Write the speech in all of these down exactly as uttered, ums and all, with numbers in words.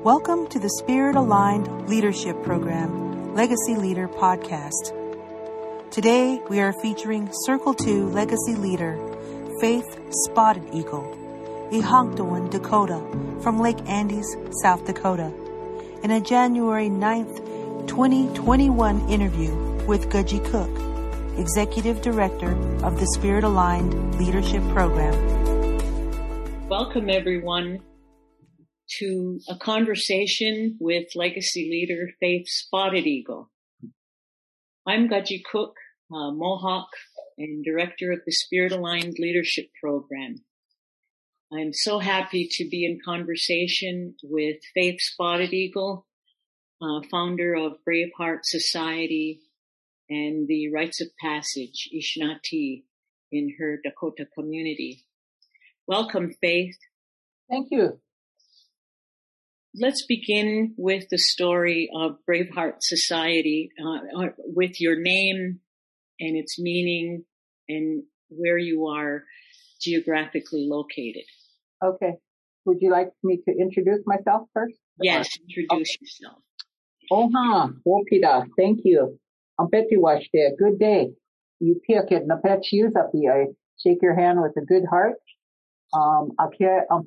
Welcome to the Spirit-Aligned Leadership Program, Legacy Leader Podcast. Today, we are featuring Circle two Legacy Leader, Faith Spotted Eagle, Ihanktowan, Dakota, from Lake Andes, South Dakota, in a January ninth, twenty twenty-one interview with Gudgy Cook, Executive Director of the Spirit-Aligned Leadership Program. Welcome, everyone, to a conversation with Legacy Leader Faith Spotted Eagle. I'm Gudgy Cook, uh, Mohawk, and Director of the Spirit-Aligned Leadership Program. I'm so happy to be in conversation with Faith Spotted Eagle, uh, founder of Braveheart Society and the Rites of Passage, Ishnati, in her Dakota community. Welcome, Faith. Thank you. Let's begin with the story of Braveheart Society, uh, with your name and its meaning and where you are geographically located. Okay. Would you like me to introduce myself first? Yes, introduce okay. yourself. Oha, Wopida, thank you. Ampeti washte, good day. You pick it, napet use up the I shake your hand with a good heart. Um, once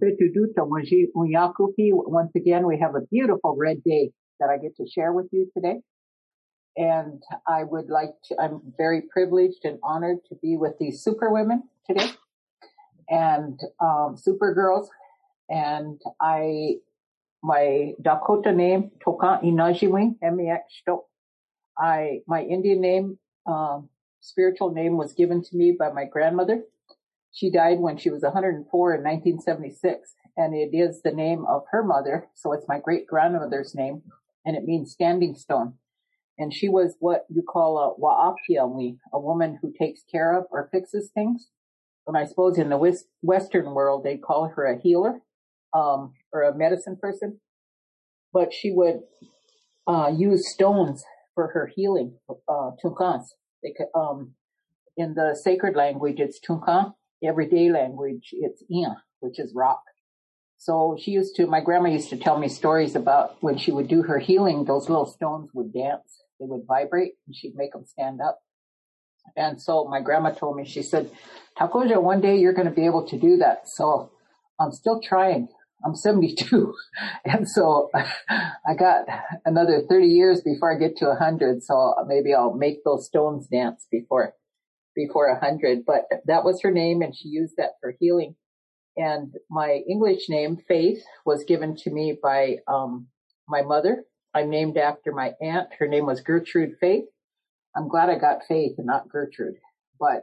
again, we have a beautiful red day that I get to share with you today. And I would like to, I'm very privileged and honored to be with these super women today and, um, super girls. And I, my Dakota name, Toka Inajiwi, M E X Sto. I, my Indian name, um, spiritual name was given to me by my grandmother. She died when she was one hundred four in nineteen seventy-six, and it is the name of her mother, so it's my great-grandmother's name, and it means standing stone. And she was what you call a wa'apiawi, a woman who takes care of or fixes things. And I suppose in the Western world, they call her a healer, um, or a medicine person. But she would uh use stones for her healing, uh, tunkans. They could, um, in the sacred language, it's tunkan. Everyday language, it's Ian, which is rock. So she used to, my grandma used to tell me stories about when she would do her healing, those little stones would dance. They would vibrate and she'd make them stand up. And so my grandma told me, she said, Takoja, one day you're going to be able to do that. So I'm still trying. I'm seventy-two. And so I got another thirty years before I get to one hundred. So maybe I'll make those stones dance before before a hundred, but that was her name and she used that for healing. And my English name, Faith, was given to me by, um, my mother. I'm named after my aunt. Her name was Gertrude Faith. I'm glad I got Faith and not Gertrude, but,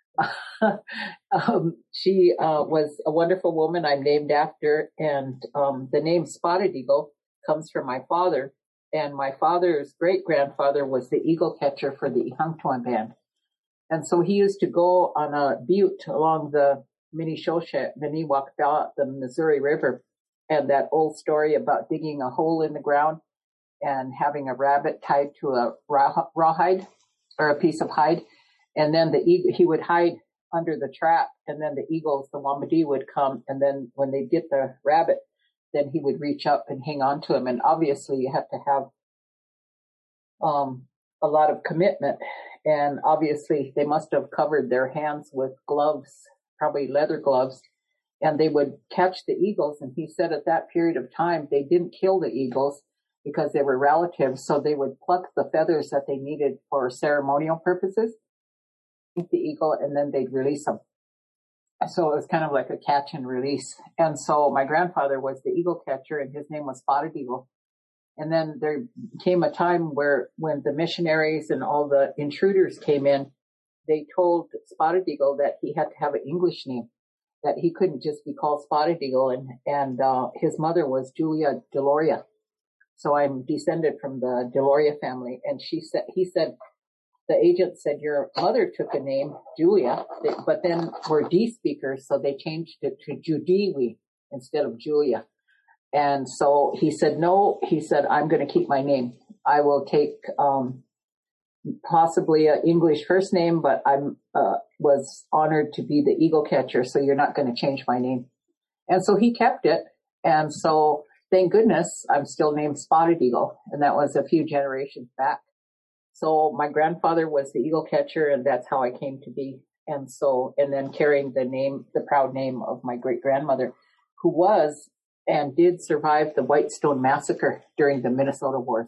um, she, uh, was a wonderful woman I'm named after. And, um, the name Spotted Eagle comes from my father, and my father's great grandfather was the eagle catcher for the Ihanktowan band. And so he used to go on a butte along the Minnesota, Minnewaca, the Missouri River, and that old story about digging a hole in the ground and having a rabbit tied to a raw, rawhide or a piece of hide. And then the eagle, he would hide under the trap, and then the eagles, the wamadi, would come. And then when they get the rabbit, then he would reach up and hang on to him. And obviously you have to have, um, a lot of commitment. And obviously they must have covered their hands with gloves, probably leather gloves, and they would catch the eagles. And he said at that period of time, they didn't kill the eagles because they were relatives. So they would pluck the feathers that they needed for ceremonial purposes, eat the eagle, and then they'd release them. So it was kind of like a catch and release. And so my grandfather was the eagle catcher, and his name was Spotted Eagle. And then there came a time where when the missionaries and all the intruders came in, they told Spotted Eagle that he had to have an English name, that he couldn't just be called Spotted Eagle. And, and, uh, his mother was Julia Deloria. So I'm descended from the Deloria family. And she said, he said, the agent said, your mother took a name, Julia, but then we're D speakers. So they changed it to Judiwi instead of Julia. And so he said, no, he said, I'm going to keep my name. I will take, um, possibly an English first name, but I'm, uh, was honored to be the eagle catcher. So you're not going to change my name. And so he kept it. And so thank goodness I'm still named Spotted Eagle, and that was a few generations back. So my grandfather was the eagle catcher, and that's how I came to be. And so, and then carrying the name, the proud name of my great grandmother, who was and did survive the Whitestone Massacre during the Minnesota Wars.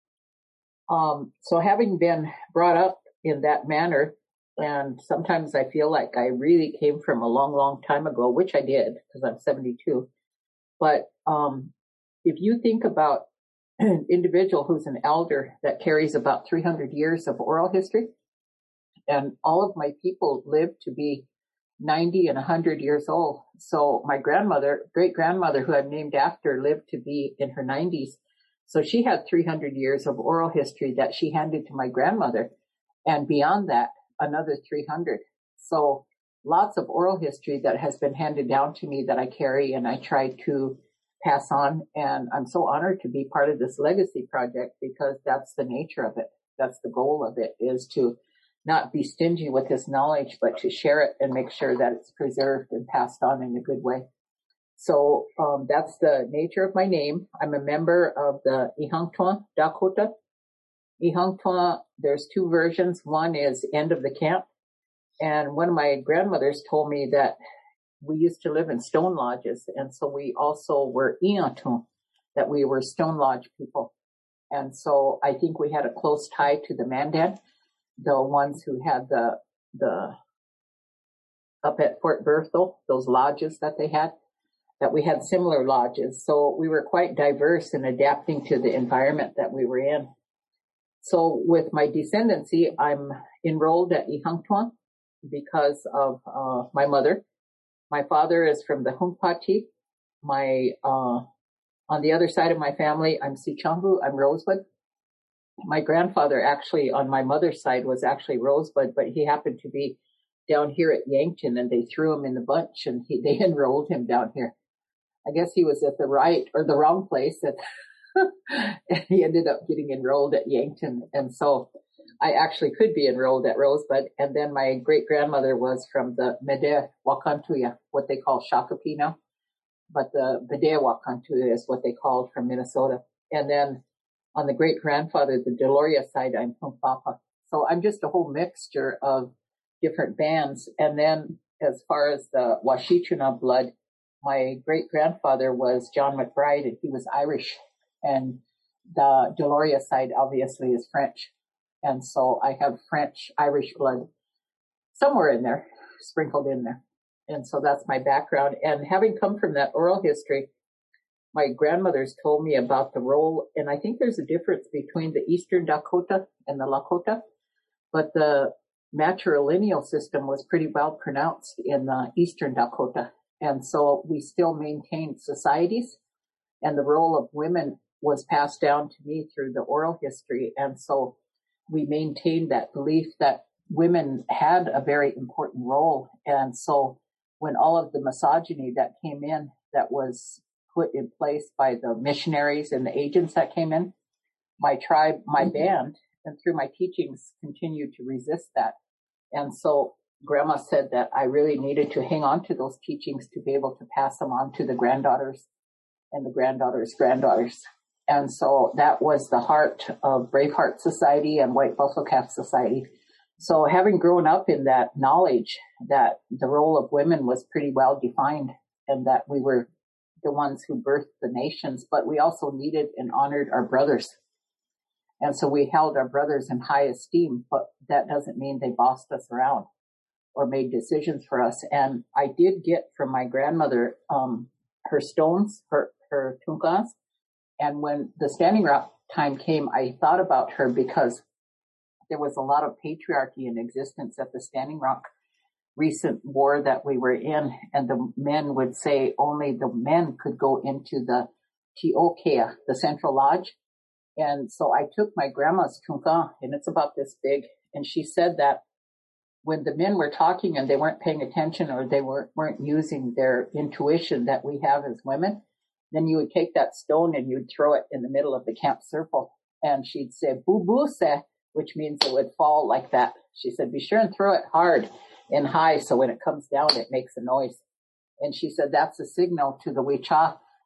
Um, so having been brought up in that manner, and sometimes I feel like I really came from a long, long time ago, which I did because I'm seventy-two. But um, if you think about an individual who's an elder that carries about three hundred years of oral history, and all of my people lived to be ninety and one hundred years old. So my grandmother, great grandmother, who I'm named after, lived to be in her nineties. So she had three hundred years of oral history that she handed to my grandmother. And beyond that, another three hundred. So lots of oral history that has been handed down to me that I carry and I try to pass on. And I'm so honored to be part of this legacy project because that's the nature of it. That's the goal of it, is to not be stingy with this knowledge, but to share it and make sure that it's preserved and passed on in a good way. So um, that's the nature of my name. I'm a member of the Ihangtwa Dakota. Ihangtwa, there's two versions. One is end of the camp. And one of my grandmothers told me that we used to live in stone lodges. And so we also were Iatun, that we were stone lodge people. And so I think we had a close tie to the Mandan, the ones who had the, the, up at Fort Berthold, those lodges that they had, that we had similar lodges. So we were quite diverse in adapting to the environment that we were in. So with my descendancy, I'm enrolled at Ihangtwa because of uh, my mother. My father is from the Hunkpati. My, uh, on the other side of my family, I'm Sichangu, I'm Rosebud. My grandfather actually on my mother's side was actually Rosebud, but he happened to be down here at Yankton and they threw him in the bunch and he, they enrolled him down here. I guess he was at the right or the wrong place at and he ended up getting enrolled at Yankton. And so I actually could be enrolled at Rosebud. And then my great grandmother was from the Mede Wakantuya, what they call Shakopee now. But the Mede Wakantuya is what they called from Minnesota. And then on the great grandfather, the Deloria side, I'm from Papa. So I'm just a whole mixture of different bands. And then as far as the Washington blood, my great grandfather was John McBride and he was Irish. And the Deloria side obviously is French. And so I have French, Irish blood somewhere in there, sprinkled in there. And so that's my background. And having come from that oral history, my grandmothers told me about the role. And I think there's a difference between the Eastern Dakota and the Lakota. But the matrilineal system was pretty well pronounced in the Eastern Dakota. And so we still maintained societies. And the role of women was passed down to me through the oral history. And so we maintained that belief that women had a very important role. And so when all of the misogyny that came in, that was put in place by the missionaries and the agents that came in, my tribe, my mm-hmm. band, and through my teachings continued to resist that. And so Grandma said that I really needed to hang on to those teachings to be able to pass them on to the granddaughters and the granddaughters' granddaughters. And so that was the heart of Braveheart Society and White Buffalo Calf Society. So having grown up in that knowledge that the role of women was pretty well defined and that we were the ones who birthed the nations, but we also needed and honored our brothers. And so we held our brothers in high esteem, but that doesn't mean they bossed us around or made decisions for us. And I did get from my grandmother, um, her stones, her, her tunkas. And when the Standing Rock time came, I thought about her because there was a lot of patriarchy in existence at the Standing Rock recent war that we were in. And the men would say only the men could go into the Teokea, the Central Lodge. And so I took my grandma's tunka, and it's about this big. And she said that when the men were talking and they weren't paying attention or they weren't, weren't using their intuition that we have as women, then you would take that stone and you'd throw it in the middle of the camp circle. And she'd say, boo boo se, which means it would fall like that. She said, be sure and throw it hard and high so when it comes down, it makes a noise. And she said, that's a signal to the Wicha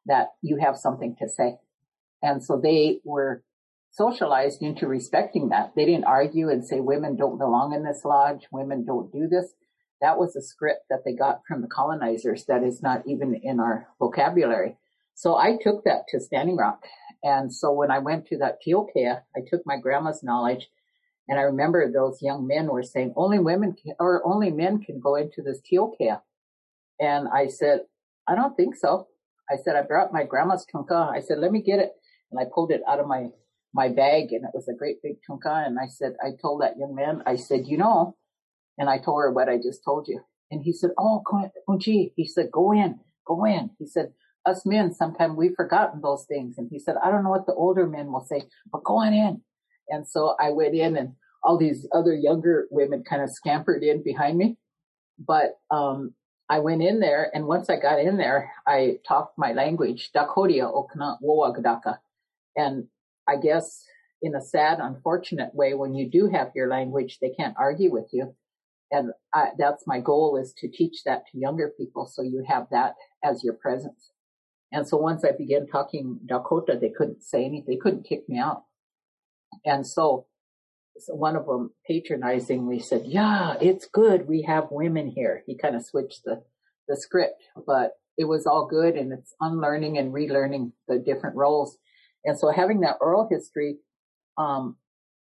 that you have something to say. And so they were socialized into respecting that. They didn't argue and say women don't belong in this lodge, women don't do this. That was a script that they got from the colonizers that is not even in our vocabulary. So I took that to Standing Rock. And so when I went to that Teokea, I took my grandma's knowledge. And I remember those young men were saying, only women can, or only men can go into this Teokea. And I said, I don't think so. I said, I brought my grandma's tunka. I said, let me get it. And I pulled it out of my, my bag, and it was a great big tunka. And I said, I told that young man, I said, you know, and I told her what I just told you. And he said, oh, Unchi. He said, go in, go in. He said, us men, sometimes we've forgotten those things. And he said, I don't know what the older men will say, but go on in. And so I went in, and all these other younger women kind of scampered in behind me. But um I went in there, and once I got in there, I talked my language, Dakodia Okana Wowagadaka. And I guess in a sad, unfortunate way, when you do have your language, they can't argue with you. And I, that's my goal, is to teach that to younger people, so you have that as your presence. And so once I began talking Dakota, they couldn't say anything. They couldn't kick me out. And so, so one of them patronizingly said, yeah, it's good we have women here. He kind of switched the, the script, but it was all good, and it's unlearning and relearning the different roles. And so having that oral history, um,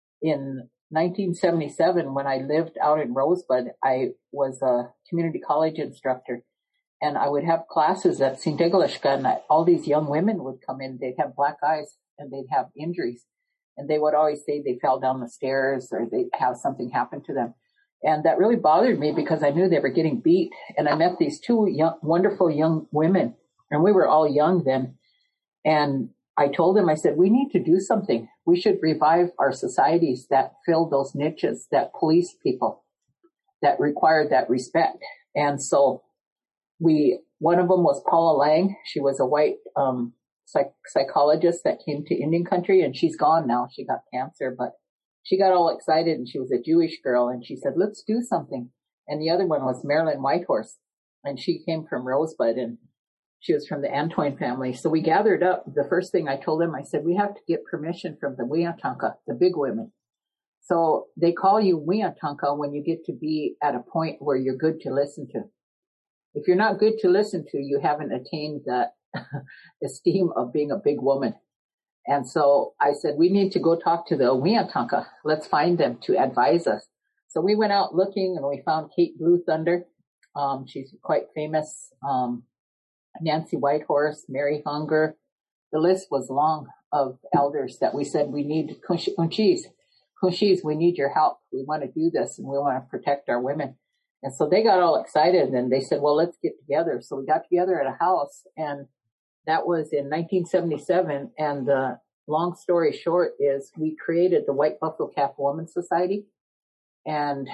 in nineteen seventy-seven, when I lived out in Rosebud, I was a community college instructor, and I would have classes at Sintegalishka, and all these young women would come in. They'd have black eyes, and they'd have injuries. And they would always say they fell down the stairs, or they'd have something happen to them. And that really bothered me, because I knew they were getting beat. And I met these two young, wonderful young women, and we were all young then. And I told them, I said, we need to do something. We should revive our societies that fill those niches, that police people, that required that respect. And so we, one of them was Paula Lang. She was a white, um, psych- psychologist that came to Indian country, and she's gone now. She got cancer, but she got all excited, and she was a Jewish girl, and she said, let's do something. And the other one was Marilyn Whitehorse, and she came from Rosebud, and she was from the Antoine family. So we gathered up. The first thing I told them, I said, we have to get permission from the Wiatanka, the big women. So they call you Wiatanka when you get to be at a point where you're good to listen to. If you're not good to listen to, you haven't attained that esteem of being a big woman. And so I said, we need to go talk to the Wiatanka. Let's find them to advise us. So we went out looking, and we found Kate Blue Thunder. Um, she's quite famous. Um, Nancy Whitehorse, Mary Hunger. The list was long of elders that we said, we need Kunshis. Kunshis, we need your help. We want to do this, and we want to protect our women. And so they got all excited, and they said, well, let's get together. So we got together at a house, and that was in nineteen seventy-seven. And the long story short is we created the White Buffalo Calf Women's Society. And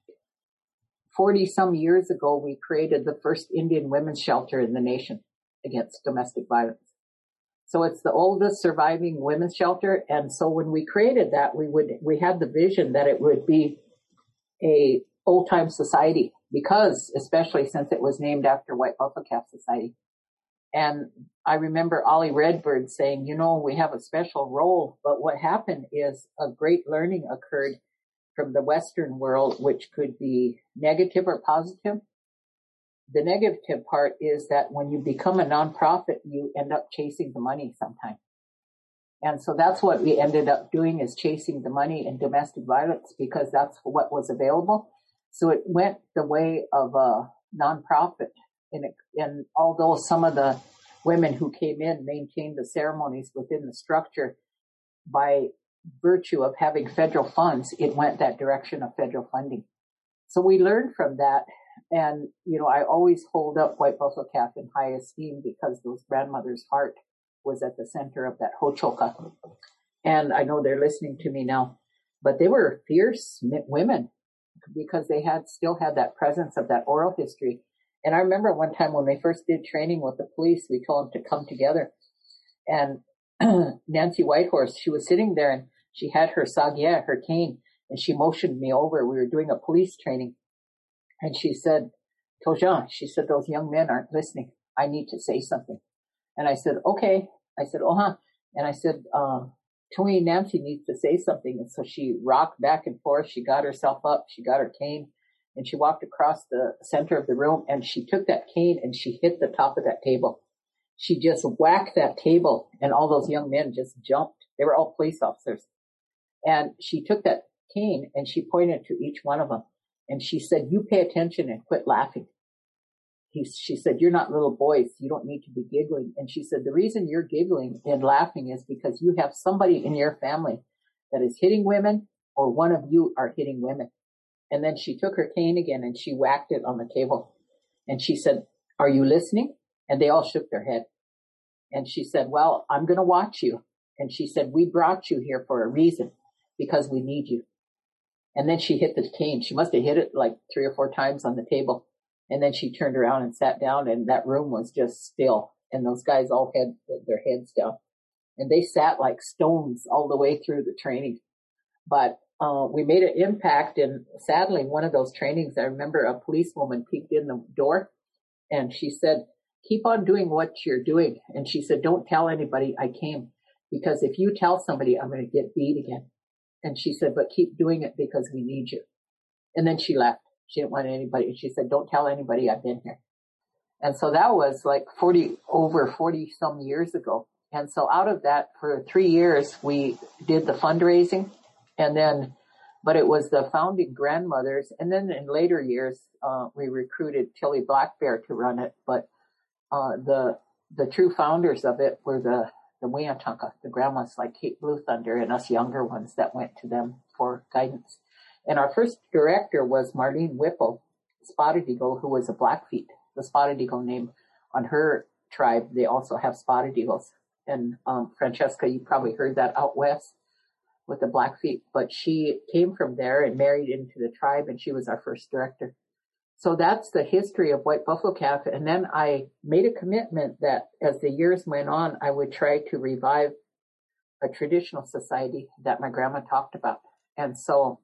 forty some years ago, we created the first Indian women's shelter in the nation against domestic violence. So it's the oldest surviving women's shelter. And so when we created that, we would, we had the vision that it would be a old time society, because especially since it was named after White Buffalo Calf Society. And I remember Ollie Redbird saying, you know, we have a special role, but what happened is a great learning occurred from the Western world, which could be negative or positive. The negative part is that when you become a nonprofit, you end up chasing the money sometimes. And so that's what we ended up doing, is chasing the money in domestic violence, because that's what was available. So it went the way of a nonprofit. And, it, and although some of the women who came in maintained the ceremonies within the structure, by virtue of having federal funds, it went that direction of federal funding. So we learned from that. And, you know, I always hold up White Buffalo Calf in high esteem, because those grandmothers' heart was at the center of that Hochoka. And I know they're listening to me now, but they were fierce women, because they had still had that presence of that oral history. And I remember one time when they first did training with the police, we told them to come together. And Nancy Whitehorse, she was sitting there, and she had her sagya, her cane, and she motioned me over. We were doing a police training. And she said, Tojan, she said, those young men aren't listening. I need to say something. And I said, okay. I said, oh, huh. And I said, um, Tony Nancy needs to say something. And so she rocked back and forth. She got herself up. She got her cane and she walked across the center of the room and she took that cane and she hit the top of that table. She just whacked that table and all those young men just jumped. They were all police officers. And she took that cane and she pointed to each one of them. And she said, you pay attention and quit laughing. He, she said, you're not little boys. You don't need to be giggling. And she said, the reason you're giggling and laughing is because you have somebody in your family that is hitting women or one of you are hitting women. And then she took her cane again and she whacked it on the table. And she said, are you listening? And they all shook their head. And she said, well, I'm going to watch you. And she said, we brought you here for a reason because we need you. And then she hit the cane. She must have hit it like three or four times on the table. And then she turned around and sat down and that room was just still. And those guys all had their heads down and they sat like stones all the way through the training. But, uh, we made an impact. And sadly, one of those trainings, I remember a policewoman peeked in the door and she said, keep on doing what you're doing. And she said, don't tell anybody I came because if you tell somebody, I'm going to get beat again. And she said, but keep doing it because we need you. And then she left. She didn't want anybody. She said, don't tell anybody I've been here. And so that was like forty, over forty some years ago. And so out of that for three years, we did the fundraising and then, but it was the founding grandmothers. And then in later years, uh, we recruited Tilly Black Bear to run it. But, uh, the, the true founders of it were the, the Wiatunka, the grandmas like Kate Blue Thunder and us younger ones that went to them for guidance. And our first director was Marlene Whipple, Spotted Eagle, who was a Blackfeet, the Spotted Eagle name on her tribe. They also have Spotted Eagles. And um, Francesca, you probably heard that out west with the Blackfeet. But she came from there and married into the tribe, and she was our first director. So that's the history of White Buffalo Calf. And then I made a commitment that as the years went on, I would try to revive a traditional society that my grandma talked about. And so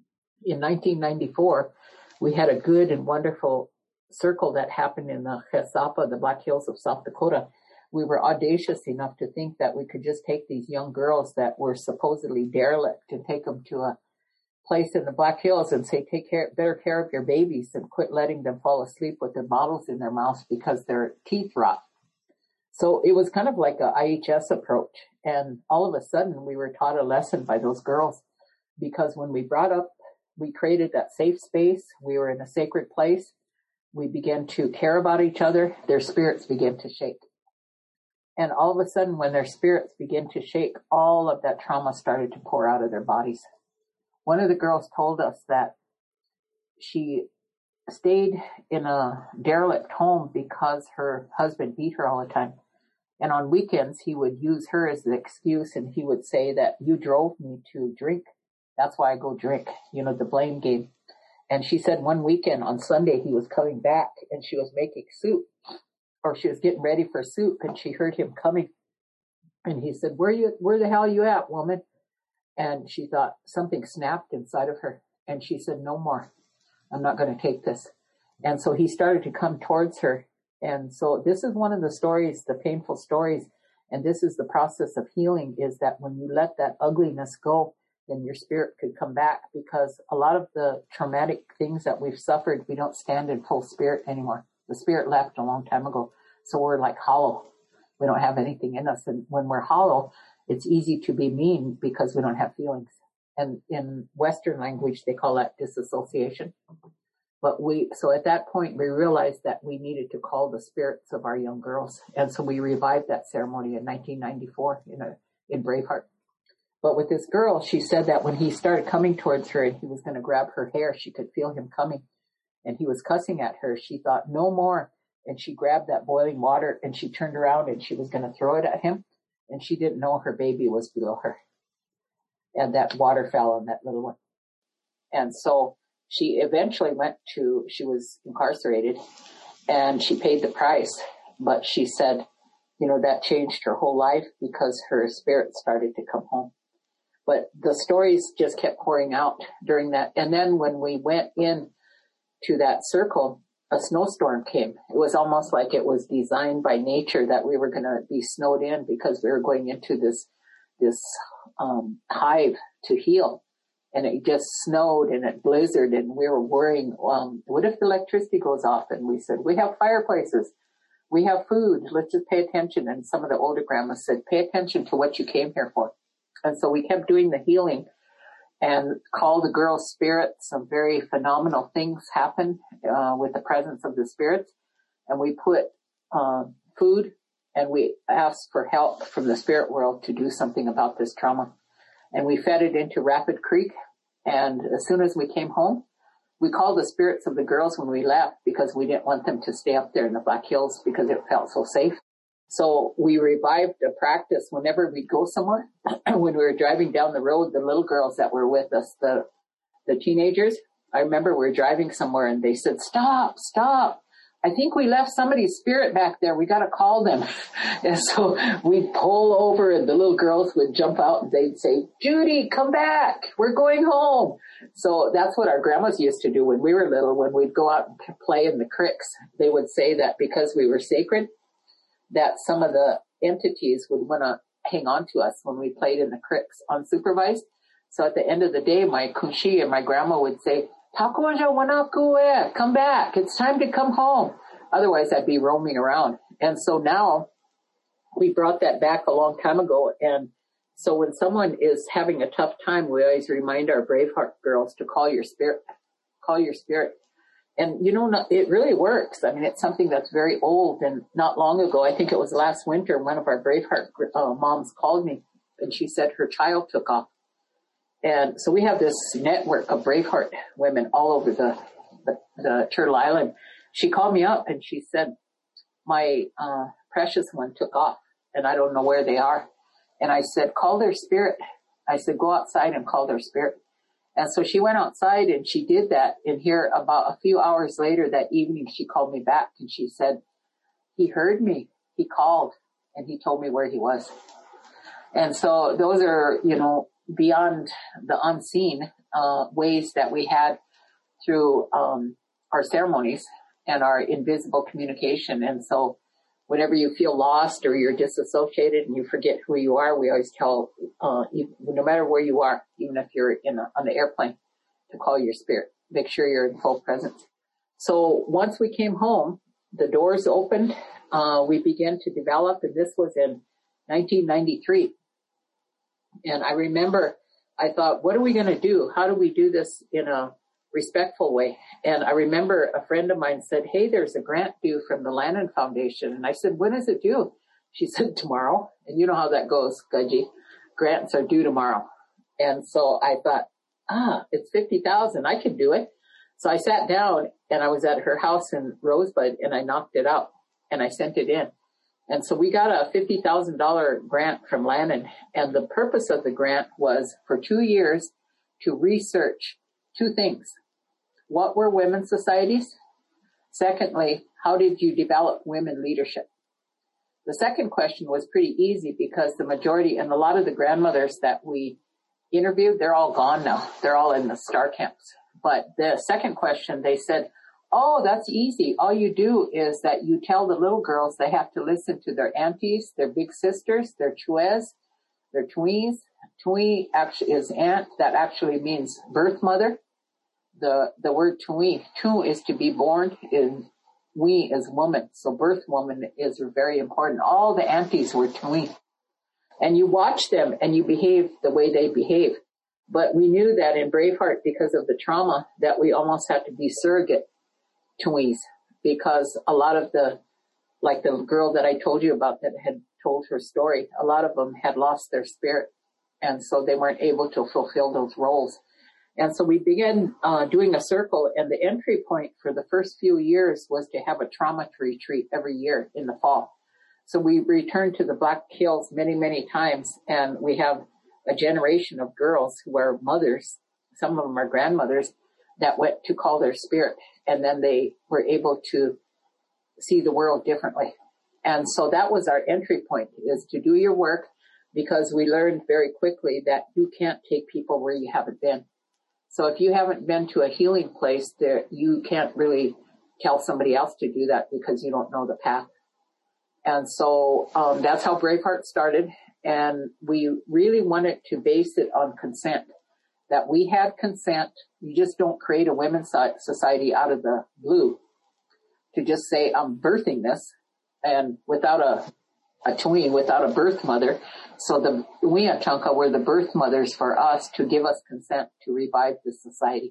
in nineteen ninety-four, we had a good and wonderful circle that happened in the Chesapa, the Black Hills of South Dakota. We were audacious enough to think that we could just take these young girls that were supposedly derelict and take them to a place in the Black Hills and say, take care, better care of your babies and quit letting them fall asleep with their bottles in their mouths because their teeth rot. So it was kind of like a I H S approach. And all of a sudden we were taught a lesson by those girls because when we brought up, we created that safe space. We were in a sacred place. We began to care about each other. Their spirits began to shake. And all of a sudden, when their spirits began to shake, all of that trauma started to pour out of their bodies. One of the girls told us that she stayed in a derelict home because her husband beat her all the time. And on weekends, he would use her as the excuse and he would say that you drove me to drink. That's why I go drink, you know, the blame game. And she said one weekend on Sunday, he was coming back and she was making soup or she was getting ready for soup and she heard him coming. And he said, where you, where the hell are you at, woman? And she thought something snapped inside of her. And she said, no more. I'm not going to take this. And so he started to come towards her. And so this is one of the stories, the painful stories. And this is the process of healing is that when you let that ugliness go, then your spirit could come back because a lot of the traumatic things that we've suffered, we don't stand in full spirit anymore. The spirit left a long time ago. So we're like hollow. We don't have anything in us. And when we're hollow, it's easy to be mean because we don't have feelings. And in Western language, they call that disassociation. But we, so at that point, we realized that we needed to call the spirits of our young girls. And so we revived that ceremony in nineteen ninety-four in a, in Braveheart. But with this girl, she said that when he started coming towards her and he was going to grab her hair, she could feel him coming and he was cussing at her. She thought no more. And she grabbed that boiling water and she turned around and she was going to throw it at him. And she didn't know her baby was below her. And that water fell on that little one. And so she eventually went to, she was incarcerated and she paid the price. But she said, you know, that changed her whole life because her spirit started to come home. But the stories just kept pouring out during that. And then when we went in to that circle, a snowstorm came. It was almost like it was designed by nature that we were going to be snowed in because we were going into this, this, um, hive to heal. And it just snowed and it blizzarded and we were worrying, um, what if the electricity goes off? And we said, we have fireplaces. We have food. Let's just pay attention. And some of the older grandmas said, pay attention to what you came here for. And so we kept doing the healing and called the girls' spirits. Some very phenomenal things happened uh, with the presence of the spirits. And we put uh, food and we asked for help from the spirit world to do something about this trauma. And we fed it into Rapid Creek. And as soon as we came home, we called the spirits of the girls when we left because we didn't want them to stay up there in the Black Hills because it felt so safe. So we revived a practice whenever we'd go somewhere. When we were driving down the road, the little girls that were with us, the the teenagers, I remember we were driving somewhere and they said, stop, stop. I think we left somebody's spirit back there. We got to call them. And so we'd pull over and the little girls would jump out and they'd say, Judy, come back. We're going home. So that's what our grandmas used to do when we were little. When we'd go out and play in the creeks, they would say that because we were sacred, that some of the entities would want to hang on to us when we played in the creeks unsupervised. So at the end of the day, my kunshi and my grandma would say, come back. It's time to come home. Otherwise, I'd be roaming around. And so now we brought that back a long time ago. And so when someone is having a tough time, we always remind our Braveheart girls to call your spirit, call your spirit. And, you know, it really works. I mean, it's something that's very old. And not long ago, I think it was last winter, one of our Braveheart uh, moms called me and she said her child took off. And so we have this network of Braveheart women all over the, the, the Turtle Island. She called me up and she said, my uh, precious one took off and I don't know where they are. And I said, call their spirit. I said, go outside and call their spirit. And so she went outside and she did that. And here about a few hours later that evening, she called me back and she said, he heard me. He called and he told me where he was. And so those are, you know, beyond the unseen uh, ways that we had through um, our ceremonies and our invisible communication. And so whenever you feel lost or you're disassociated and you forget who you are, we always tell, uh, you, no matter where you are, even if you're in a, on an airplane, to call your spirit. Make sure you're in full presence. So once we came home, the doors opened. Uh, we began to develop, and this was in nineteen ninety-three. And I remember I thought, what are we going to do? How do we do this in a respectful way? And I remember a friend of mine said, hey, there's a grant due from the Lannan Foundation. And I said, when is it due? She said, tomorrow. And you know how that goes, Gudgy. Grants are due tomorrow. And so I thought, ah, it's fifty thousand. I can do it. So I sat down and I was at her house in Rosebud and I knocked it out and I sent it in. And so we got a fifty thousand dollars grant from Lannan. And the purpose of the grant was for two years to research two things. What were women's societies? Secondly, how did you develop women leadership? The second question was pretty easy because the majority and a lot of the grandmothers that we interviewed, they're all gone now. They're all in the star camps. But the second question, they said, oh, that's easy. All you do is that you tell the little girls they have to listen to their aunties, their big sisters, their chues, their tweens. Twee actually is aunt. That actually means birth mother. The the word twee, tu is to be born, and we is woman. So birth woman is very important. All the aunties were twee. And you watch them and you behave the way they behave. But we knew that in Braveheart, because of the trauma, that we almost had to be surrogate twees, because a lot of the, like the girl that I told you about that had told her story, a lot of them had lost their spirit. And so they weren't able to fulfill those roles. And so we began uh, doing a circle, and the entry point for the first few years was to have a trauma retreat every year in the fall. So we returned to the Black Hills many, many times, and we have a generation of girls who are mothers, some of them are grandmothers, that went to call their spirit, and then they were able to see the world differently. And so that was our entry point, is to do your work, because we learned very quickly that you can't take people where you haven't been. So if you haven't been to a healing place, there you can't really tell somebody else to do that because you don't know the path. And so um, that's how Braveheart started. And we really wanted to base it on consent, that we had consent. You just don't create a women's society out of the blue to just say, I'm birthing this, and without a, a tween, without a birth mother. So the Wiatanka were the birth mothers for us to give us consent to revive the society.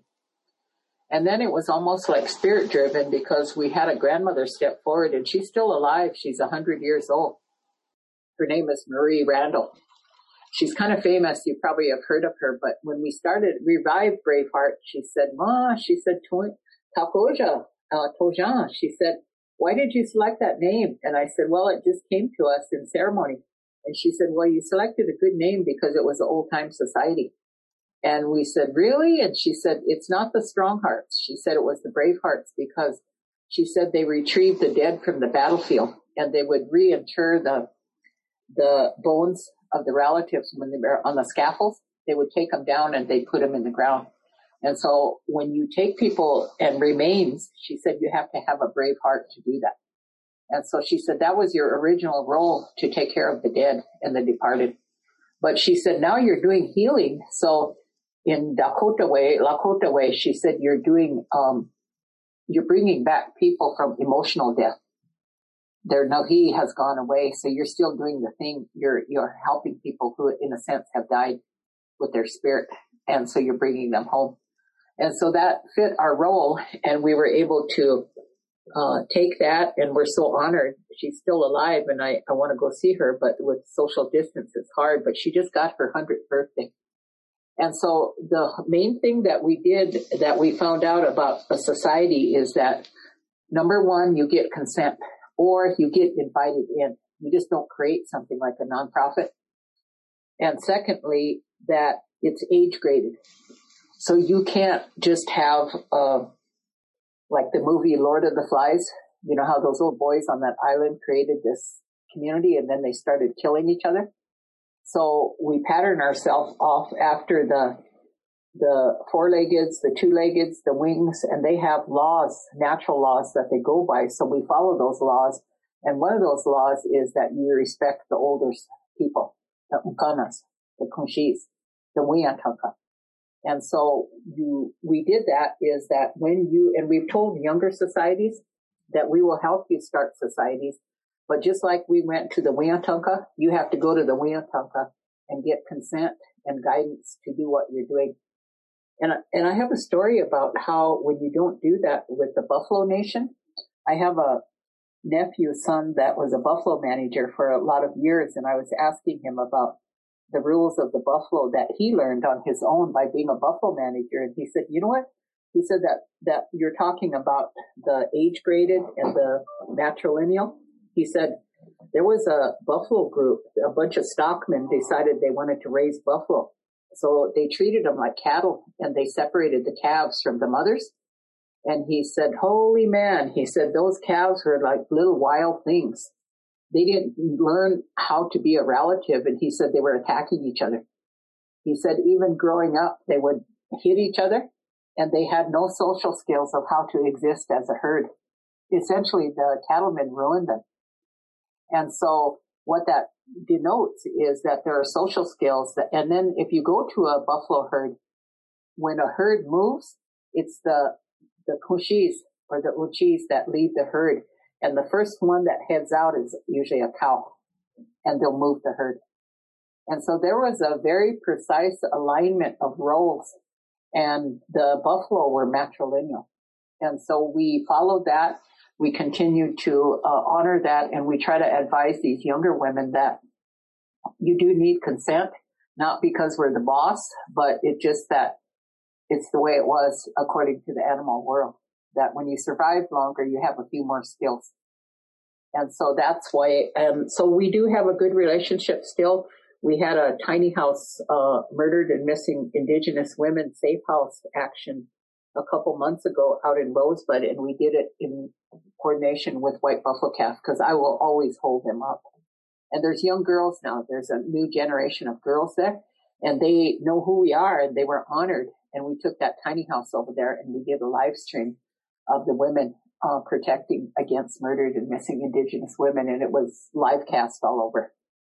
And then it was almost like spirit driven because we had a grandmother step forward, and she's still alive. She's a hundred years old. Her name is Marie Randall. She's kind of famous. You probably have heard of her, but when we started Revive Braveheart, she said, Ma, she said, Takoja, uh, Tojan, she said, why did you select that name? And I said, well, it just came to us in ceremony. And she said, well, you selected a good name because it was an old time society. And we said, really? And she said, it's not the strong hearts. She said it was the brave hearts because she said they retrieved the dead from the battlefield and they would reinter the, the bones of the relatives when they were on the scaffolds. They would take them down and they put them in the ground. And so when you take people and remains, she said, you have to have a brave heart to do that. And so she said, that was your original role, to take care of the dead and the departed. But she said, now you're doing healing. So in Dakota way, Lakota way, she said, you're doing, um, you're bringing back people from emotional death. Their nahi has gone away. So you're still doing the thing. You're, you're helping people who in a sense have died with their spirit. And so you're bringing them home. And so that fit our role, and we were able to uh take that, and we're so honored. She's still alive, and I, I want to go see her, but with social distance, it's hard. But she just got her hundredth birthday. And so the main thing that we did, that we found out about a society, is that, number one, you get consent, or you get invited in. You just don't create something like a nonprofit. And secondly, that it's age graded. So you can't just have, uh, like the movie Lord of the Flies. You know how those little boys on that island created this community and then they started killing each other? So we pattern ourselves off after the, the four-leggeds, the two-leggeds, the wings, and they have laws, natural laws that they go by. So we follow those laws. And one of those laws is that you respect the older people, the Unkanas, the Kunshis, the Wiatanka. And so you, we did that is that when you, and we've told younger societies that we will help you start societies, but just like we went to the Wiatanka, you have to go to the Wiatanka and get consent and guidance to do what you're doing. And, and I have a story about how when you don't do that with the Buffalo Nation, I have a nephew, son that was a Buffalo manager for a lot of years, and I was asking him about the rules of the Buffalo that he learned on his own by being a Buffalo manager. And he said, you know what? He said that, that you're talking about the age graded and the matrilineal. He said there was a Buffalo group, a bunch of stockmen decided they wanted to raise buffalo. So they treated them like cattle and they separated the calves from the mothers. And he said, holy man, he said, those calves were like little wild things. They didn't learn how to be a relative, and he said they were attacking each other. He said even growing up, they would hit each other, and they had no social skills of how to exist as a herd. Essentially, the cattlemen ruined them. And so what that denotes is that there are social skills. That, and then if you go to a buffalo herd, when a herd moves, it's the the Kunshis or the Uchis that lead the herd. And the first one that heads out is usually a cow, and they'll move the herd. And so there was a very precise alignment of roles, and the buffalo were matrilineal. And so we followed that. We continue to uh, honor that, and we try to advise these younger women that you do need consent, not because we're the boss, but it's just that it's the way it was according to the animal world. That when you survive longer, you have a few more skills. And so that's why, um, so we do have a good relationship still. We had a tiny house, uh, murdered and missing Indigenous women safe house action a couple months ago out in Rosebud, and we did it in coordination with White Buffalo Calf, because I will always hold them up. And there's young girls now. There's a new generation of girls there, and they know who we are, and they were honored. And we took that tiny house over there and we did a live stream of the women uh, protecting against murdered and missing Indigenous women, and it was live cast all over.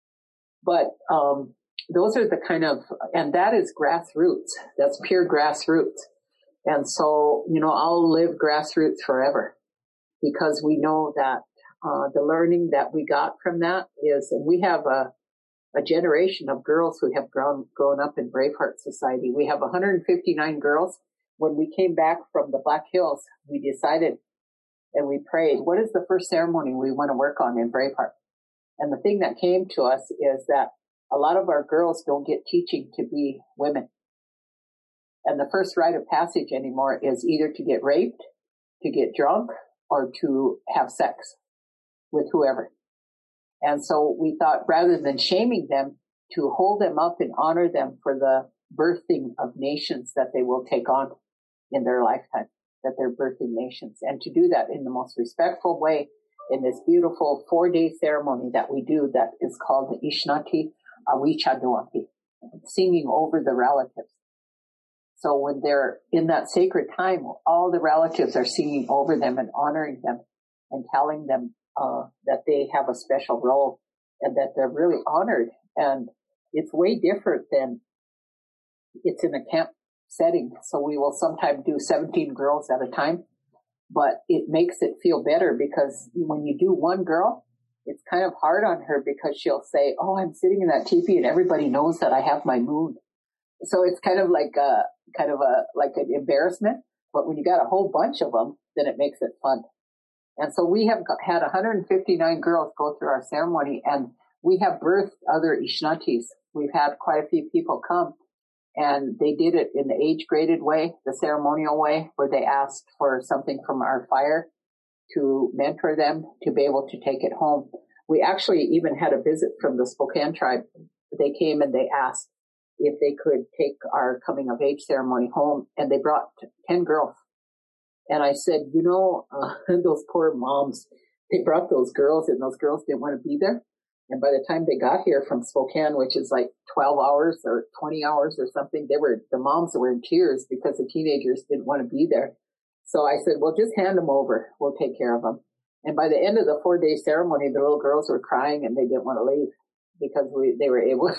But um, those are the kind of, and that is grassroots. That's pure grassroots. And so, you know, I'll live grassroots forever because we know that uh, the learning that we got from that is, and we have a, a generation of girls who have grown, grown up in Braveheart Society. We have one hundred fifty-nine girls. When we came back from the Black Hills, we decided and we prayed, what is the first ceremony we want to work on in Braveheart? And the thing that came to us is that a lot of our girls don't get teaching to be women. And the first rite of passage anymore is either to get raped, to get drunk, or to have sex with whoever. And so we thought rather than shaming them, to hold them up and honor them for the birthing of nations that they will take on in their lifetime, that they're birthing nations, and to do that in the most respectful way in this beautiful four-day ceremony that we do that is called the Ishnati Awichadoapi, singing over the relatives. So when they're in that sacred time, all the relatives are singing over them and honoring them and telling them uh, that they have a special role and that they're really honored. And it's way different than it's in a camp setting. So we will sometimes do seventeen girls at a time, but it makes it feel better because when you do one girl, it's kind of hard on her because she'll say, oh, I'm sitting in that teepee and everybody knows that I have my moon. So it's kind of like a, kind of a, like an embarrassment. But when you got a whole bunch of them, then it makes it fun. And so we have got, had one hundred fifty-nine girls go through our ceremony, and we have birthed other Ishnatis. We've had quite a few people come, and they did it in the age-graded way, the ceremonial way, where they asked for something from our fire to mentor them to be able to take it home. We actually even had a visit from the Spokane tribe. They came and they asked if they could take our coming of age ceremony home, and they brought ten girls. And I said, you know, uh, those poor moms, they brought those girls, and those girls didn't want to be there. And by the time they got here from Spokane, which is like twelve hours or twenty hours or something, they were, the moms were in tears because the teenagers didn't want to be there. So I said, well, just hand them over. We'll take care of them. And by the end of the four day ceremony, the little girls were crying and they didn't want to leave because we, they were able.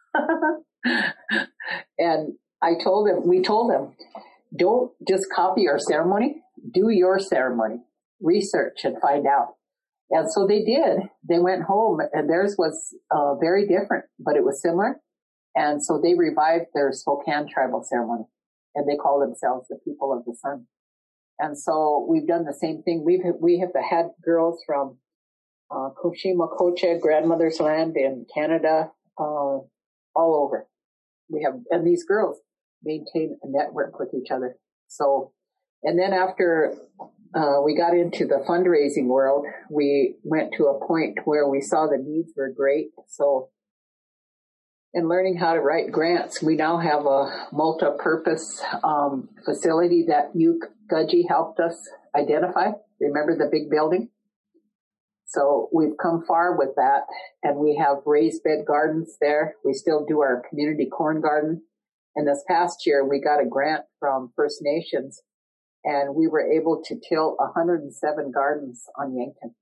And I told them, we told them, don't just copy our ceremony, do your ceremony, research and find out. And so they did. They went home, and theirs was uh, very different, but it was similar. And so they revived their Spokane tribal ceremony, and they call themselves the People of the Sun. And so we've done the same thing. We've we have had girls from uh, Koshima-Koche, Grandmother's Land in Canada, uh, all over. We have, and these girls maintain a network with each other. So, and then after uh, we got into the fundraising world, we went to a point where we saw the needs were great. So, in learning how to write grants, we now have a multi-purpose um, facility that you, Gudgy, helped us identify. Remember the big building? So we've come far with that, and we have raised bed gardens there. We still do our community corn garden. And this past year, we got a grant from First Nations, and we were able to till one hundred seven gardens on Yankton.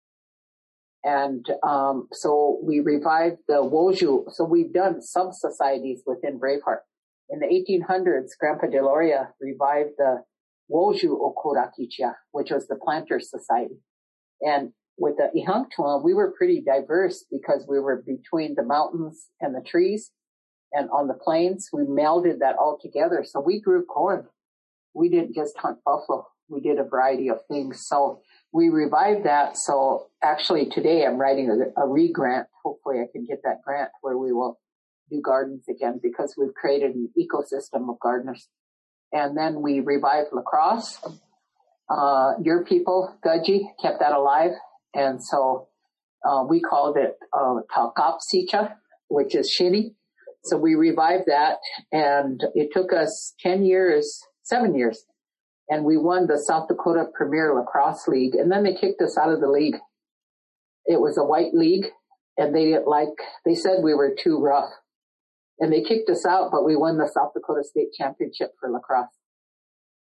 And um so we revived the Woju. So we've done sub-societies within Braveheart. In the eighteen hundreds, Grandpa Deloria revived the Woju Okorakichia, which was the Planters Society. And with the Ihangtua, we were pretty diverse because we were between the mountains and the trees. And on the plains, we melded that all together. So we grew corn. We didn't just hunt buffalo. We did a variety of things. So we revived that. So actually today I'm writing a, a re-grant. Hopefully I can get that grant where we will do gardens again because we've created an ecosystem of gardeners. And then we revived lacrosse. Uh, your people, Gudgy, kept that alive. And so uh, we called it uh, Talkapsicha, which is shinny. So we revived that, and it took us ten years, seven years, and we won the South Dakota Premier Lacrosse League, and then they kicked us out of the league. It was a white league, and they didn't like, they said we were too rough, and they kicked us out, but we won the South Dakota State Championship for lacrosse.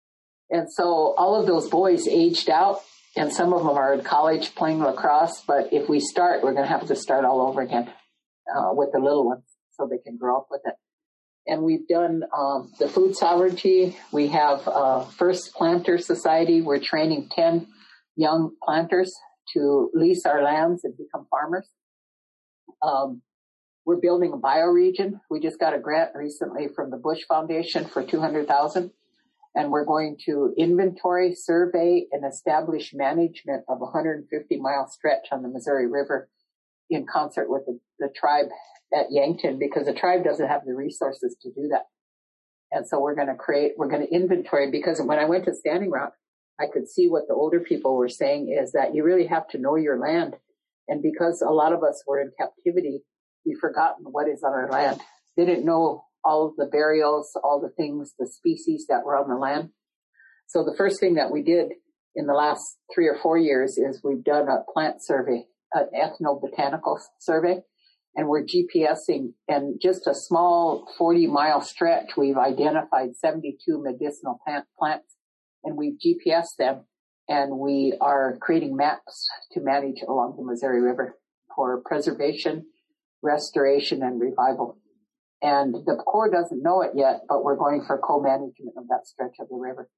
And so all of those boys aged out, and some of them are in college playing lacrosse. But if we start, we're going to have to start all over again uh, with the little ones so they can grow up with it. And we've done um, the food sovereignty. We have uh, First Planter Society. We're training ten young planters to lease our lands and become farmers. Um, we're building a bioregion. We just got a grant recently from the Bush Foundation for two hundred thousand dollars. And we're going to inventory, survey, and establish management of a one hundred fifty mile stretch on the Missouri River in concert with the, the tribe at Yankton, because the tribe doesn't have the resources to do that. And so we're going to create, we're going to inventory, because when I went to Standing Rock, I could see what the older people were saying is that you really have to know your land. And because a lot of us were in captivity, we've forgotten what is on our land. They didn't know all the burials, all the things, the species that were on the land. So the first thing that we did in the last three or four years is we've done a plant survey, an ethnobotanical survey, and we're GPSing. And just a small forty mile stretch, we've identified seventy-two medicinal plant, plants, and we've G P S'd them, and we are creating maps to manage along the Missouri River for preservation, restoration, and revival. And the Corps doesn't know it yet, but we're going for co-management of that stretch of the river.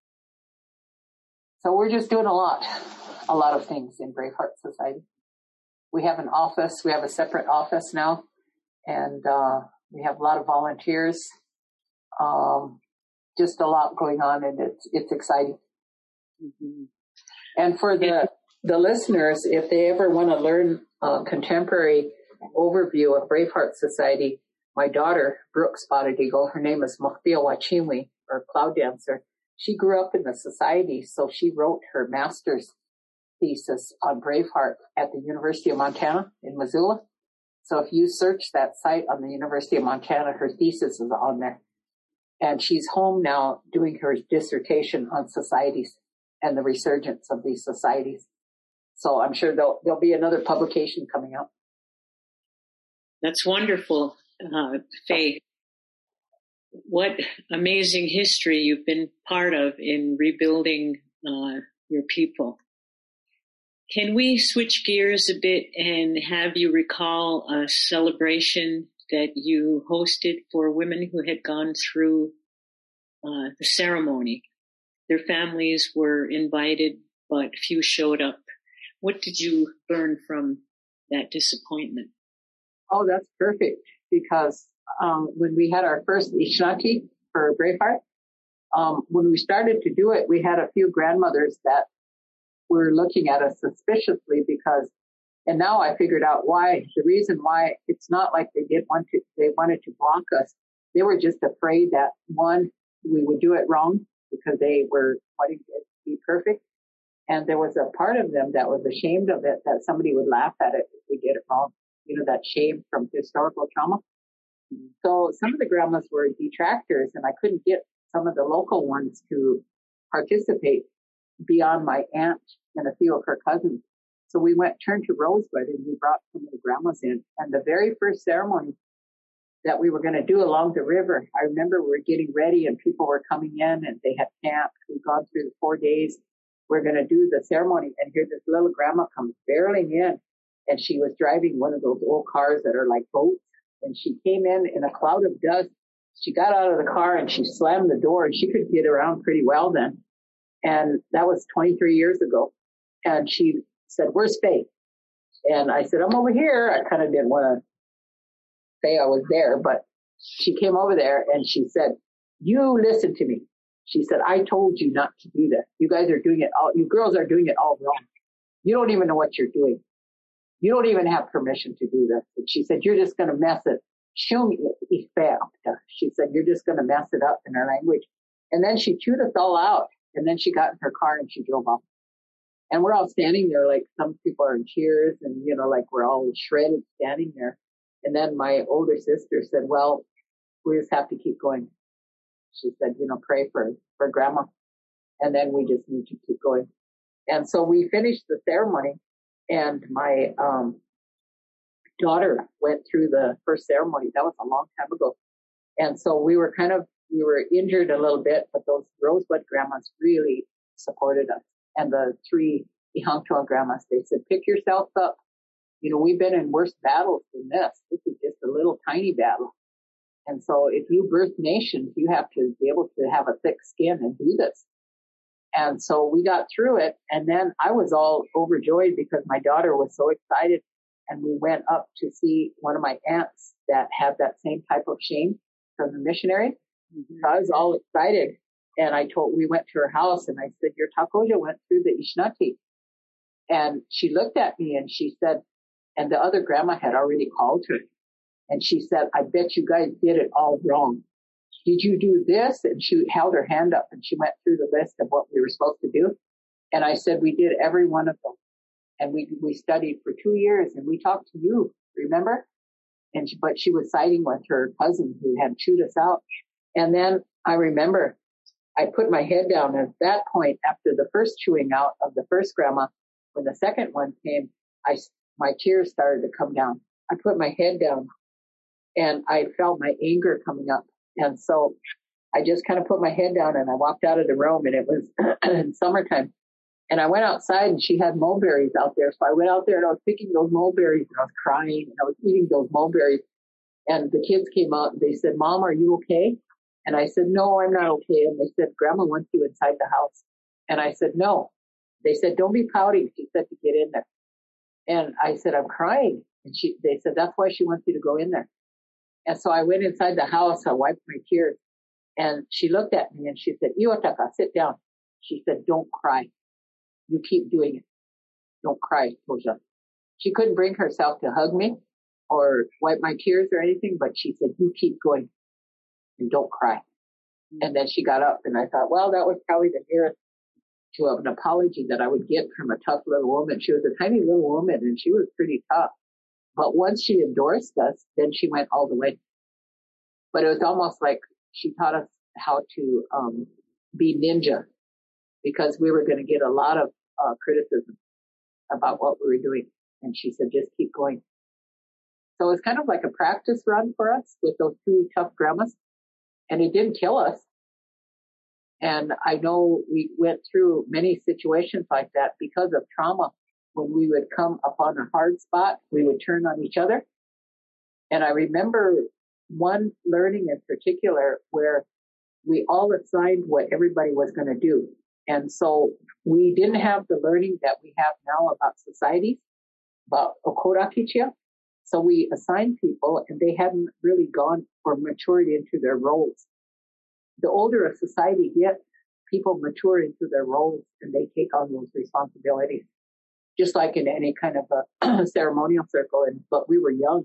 So we're just doing a lot, a lot of things in Braveheart Society. We have an office. We have a separate office now, and uh, we have a lot of volunteers. Um, just a lot going on, and it's it's exciting. Mm-hmm. And for the the listeners, if they ever want to learn a contemporary overview of Braveheart Society, my daughter, Brooke Spotted Eagle, her name is Mokhtia Wachimwi, or Cloud Dancer. She grew up in the society, so she wrote her master's thesis on Braveheart at the University of Montana in Missoula. So if you search that site on the University of Montana, her thesis is on there. And she's home now doing her dissertation on societies and the resurgence of these societies. So I'm sure there'll, there'll be another publication coming out. That's wonderful. Uh, Faye, what amazing history you've been part of in rebuilding uh, your people. Can we switch gears a bit and have you recall a celebration that you hosted for women who had gone through uh, the ceremony? Their families were invited, but few showed up. What did you learn from that disappointment? Oh, that's perfect. Because um, when we had our first Ishnati for Braveheart, um, when we started to do it, we had a few grandmothers that were looking at us suspiciously because, and now I figured out why. The reason why, it's not like they did want to, they wanted to block us. They were just afraid that, one, we would do it wrong because they were wanting it to be perfect. And there was a part of them that was ashamed of it, that somebody would laugh at it if we did it wrong. You know, that shame from historical trauma. So some of the grandmas were detractors, and I couldn't get some of the local ones to participate beyond my aunt and a few of her cousins. So we went, turned to Rosebud, and we brought some of the grandmas in. And the very first ceremony that we were going to do along the river, I remember we were getting ready and people were coming in and they had camped. We'd gone through the four days. We're going to do the ceremony, and here this little grandma comes barreling in. And she was driving one of those old cars that are like boats. And she came in in a cloud of dust. She got out of the car and she slammed the door, and she could get around pretty well then. And that was twenty-three years ago. And she said, "Where's Faye?" And I said, "I'm over here." I kind of didn't want to say I was there, but she came over there and she said, "You listen to me." She said, "I told you not to do this. You guys are doing it all, you girls are doing it all wrong. You don't even know what you're doing. You don't even have permission to do this." And she said, "You're just going to mess it." She said, "You're just going to mess it up," in her language. And then she chewed us all out. And then she got in her car and she drove off. And we're all standing there, like some people are in tears and, you know, like we're all shredded standing there. And then my older sister said, "Well, we just have to keep going." She said, "You know, pray for, for grandma." And then we just need to keep going. And so we finished the ceremony. And my um, daughter went through the first ceremony. That was a long time ago. And so we were kind of we were injured a little bit, but those Rosebud grandmas really supported us. And the three Ihangtua grandmas, they said, pick yourselves up. You know, we've been in worse battles than this. This is just a little tiny battle. And so if you birth nations, you have to be able to have a thick skin and do this. And so we got through it. And then I was all overjoyed because my daughter was so excited. And we went up to see one of my aunts that had that same type of shame from the missionary. Mm-hmm. So I was all excited. And I told, we went to her house and I said, your Takoja went through the Ishnati. And she looked at me and she said, and the other grandma had already called her. And she said, I bet you guys did it all wrong. Did you do this? And she held her hand up and she went through the list of what we were supposed to do. And I said, we did every one of them. And we, we studied for two years and we talked to you, remember? And she, but she was siding with her cousin who had chewed us out. And then I remember I put my head down. And at that point, after the first chewing out of the first grandma, when the second one came, I, my tears started to come down. I put my head down and I felt my anger coming up. And so I just kind of put my head down and I walked out of the room, and it was in summertime. And I went outside and she had mulberries out there. So I went out there and I was picking those mulberries and I was crying and I was eating those mulberries. And the kids came out and they said, Mom, are you okay? And I said, no, I'm not okay. And they said, Grandma wants you inside the house. And I said, no. They said, don't be pouting. She said to get in there. And I said, I'm crying. And she, they said, that's why she wants you to go in there. And so I went inside the house. I wiped my tears. And she looked at me and she said, Iwataka, sit down. She said, don't cry. You keep doing it. Don't cry, Toja. She couldn't bring herself to hug me or wipe my tears or anything, but she said, you keep going and don't cry. And then she got up and I thought, well, that was probably the nearest to an apology that I would get from a tough little woman. She was a tiny little woman and she was pretty tough. But once she endorsed us, then she went all the way. But it was almost like she taught us how to um be ninja, because we were going to get a lot of uh criticism about what we were doing. And she said, just keep going. So it was kind of like a practice run for us with those two tough grandmas. And it didn't kill us. And I know we went through many situations like that because of trauma. When we would come upon a hard spot, we would turn on each other. And I remember one learning in particular where we all assigned what everybody was going to do. And so we didn't have the learning that we have now about society, about okorakichia. So we assigned people and they hadn't really gone or matured into their roles. The older a society gets, people mature into their roles and they take on those responsibilities, just like in any kind of a ceremonial circle. And but we were young.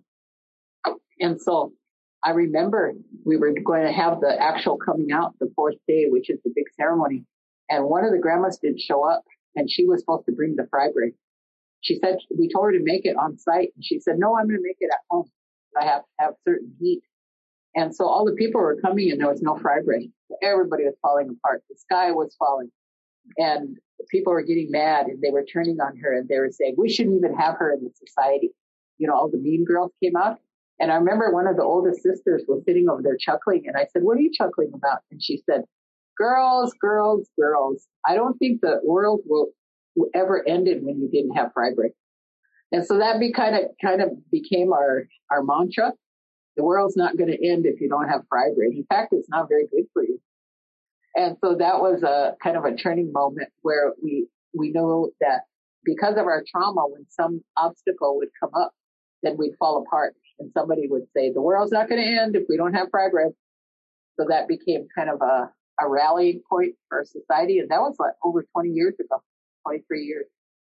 And so I remember we were going to have the actual coming out the fourth day, which is the big ceremony. And one of the grandmas didn't show up and she was supposed to bring the fry bread. She said, we told her to make it on site. And she said, no, I'm going to make it at home. I have to have certain heat. And so all the people were coming and there was no fry bread. Everybody was falling apart. The sky was falling. And people were getting mad and they were turning on her and they were saying, we shouldn't even have her in the society. You know, all the mean girls came out. And I remember one of the oldest sisters was sitting over there chuckling. And I said, what are you chuckling about? And she said, girls, girls, girls. I don't think the world will, will ever ended when you didn't have fry bread. And so that be kind of, kind of became our, our mantra. The world's not going to end if you don't have fry bread. In fact, it's not very good for you. And so that was a kind of a turning moment where we, we know that because of our trauma, when some obstacle would come up, then we'd fall apart. And somebody would say, the world's not going to end if we don't have fry bread. So that became kind of a, a rallying point for our society. And that was like over twenty years ago, twenty-three years.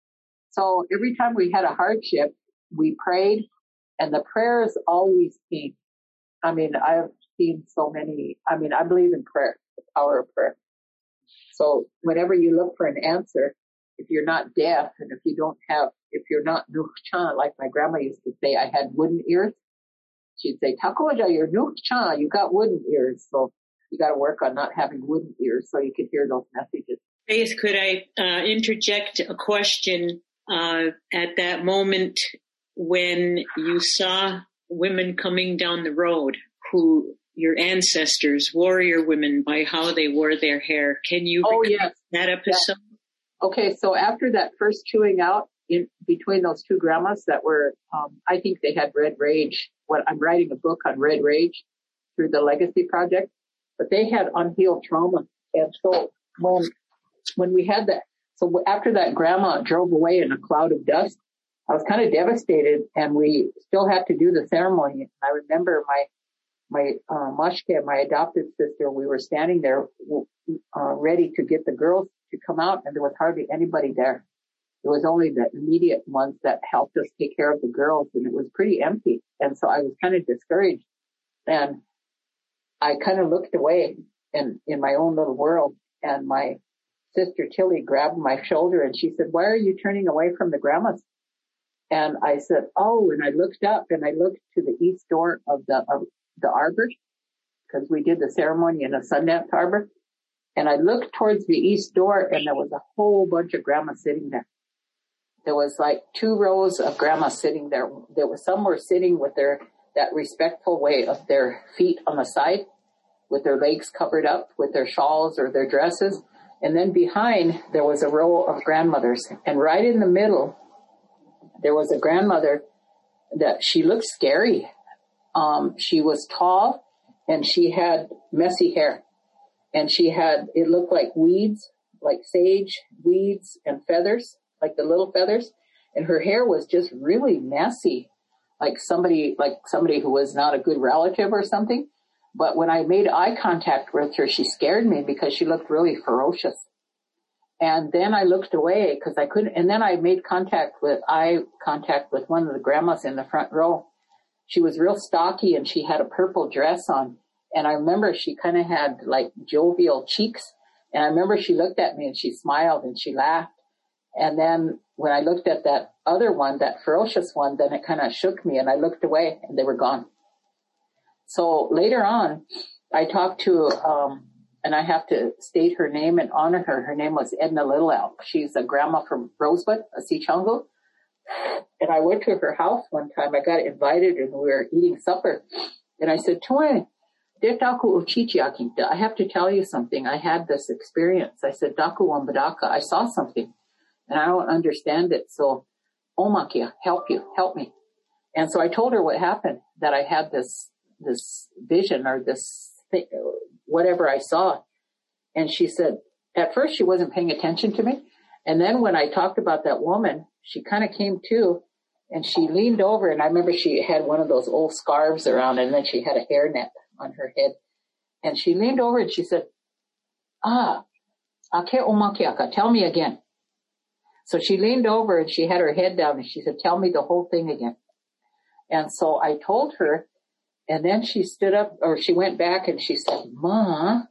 So every time we had a hardship, we prayed and the prayers always came. I mean, I've seen so many, I mean, I believe in prayer, the power of prayer. So whenever you look for an answer, if you're not deaf and if you don't have, if you're not nuch-chan, like my grandma used to say, I had wooden ears. She'd say, Takoja, you're nuch-chan, you got wooden ears. So you got to work on not having wooden ears so you can hear those messages. Faith, could I uh, interject a question uh, at that moment when you saw women coming down the road who your ancestors, warrior women, by how they wore their hair. Can you oh, recall yes. that episode? Yeah. Okay, so after that first chewing out in between those two grandmas that were, um, I think they had red rage. What I'm writing a book on red rage through the Legacy Project, but they had unhealed trauma. And so when when we had that, so after that grandma drove away in a cloud of dust, I was kind of devastated, and we still had to do the ceremony. I remember my my uh, Mashke, my adopted sister, we were standing there uh, ready to get the girls to come out, and there was hardly anybody there. It was only the immediate ones that helped us take care of the girls, and it was pretty empty. And so I was kind of discouraged, and I kind of looked away in, in my own little world, and my sister Tilly grabbed my shoulder and she said, "Why are you turning away from the grandmas?" And I said, "Oh," and I looked up and I looked to the east door of the, of the arbor, because we did the ceremony in a Sundance arbor. And I looked towards the east door, and there was a whole bunch of grandmas sitting there. There was like two rows of grandmas sitting there. There was some were sitting with their, that respectful way of their feet on the side, with their legs covered up with their shawls or their dresses. And then behind, there was a row of grandmothers. And right in the middle, there was a grandmother that she looked scary. Um, she was tall, and she had messy hair. And she had, it looked like weeds, like sage, weeds, and feathers, like the little feathers. And her hair was just really messy, like somebody, like somebody who was not a good relative or something. But when I made eye contact with her, she scared me because she looked really ferocious. And then I looked away because I couldn't, and then I made contact with, eye contact with one of the grandmas in the front row. She was real stocky, and she had a purple dress on. And I remember she kind of had like jovial cheeks. And I remember she looked at me and she smiled and she laughed. And then when I looked at that other one, that ferocious one, then it kind of shook me, and I looked away and they were gone. So later on, I talked to, um, and I have to state her name and honor her. Her name was Edna Little Elk. She's a grandma from Rosewood, a Sichongo. And I went to her house one time. I got invited, and we were eating supper. And I said, "Toy, I have to tell you something. I had this experience." I said, "Daku Wambadaka, I saw something, and I don't understand it. So, Omakia, help you, help me." And so I told her what happened, that I had this, this vision or this thing, whatever I saw. And she said, at first she wasn't paying attention to me. And then when I talked about that woman, she kind of came to, and she leaned over, and I remember she had one of those old scarves around, and then she had a hairnet on her head. And she leaned over and she said, "Ah, ake omakiaka, tell me again." So she leaned over and she had her head down, and she said, "Tell me the whole thing again." And so I told her, and then she stood up, or she went back and she said, "Ma,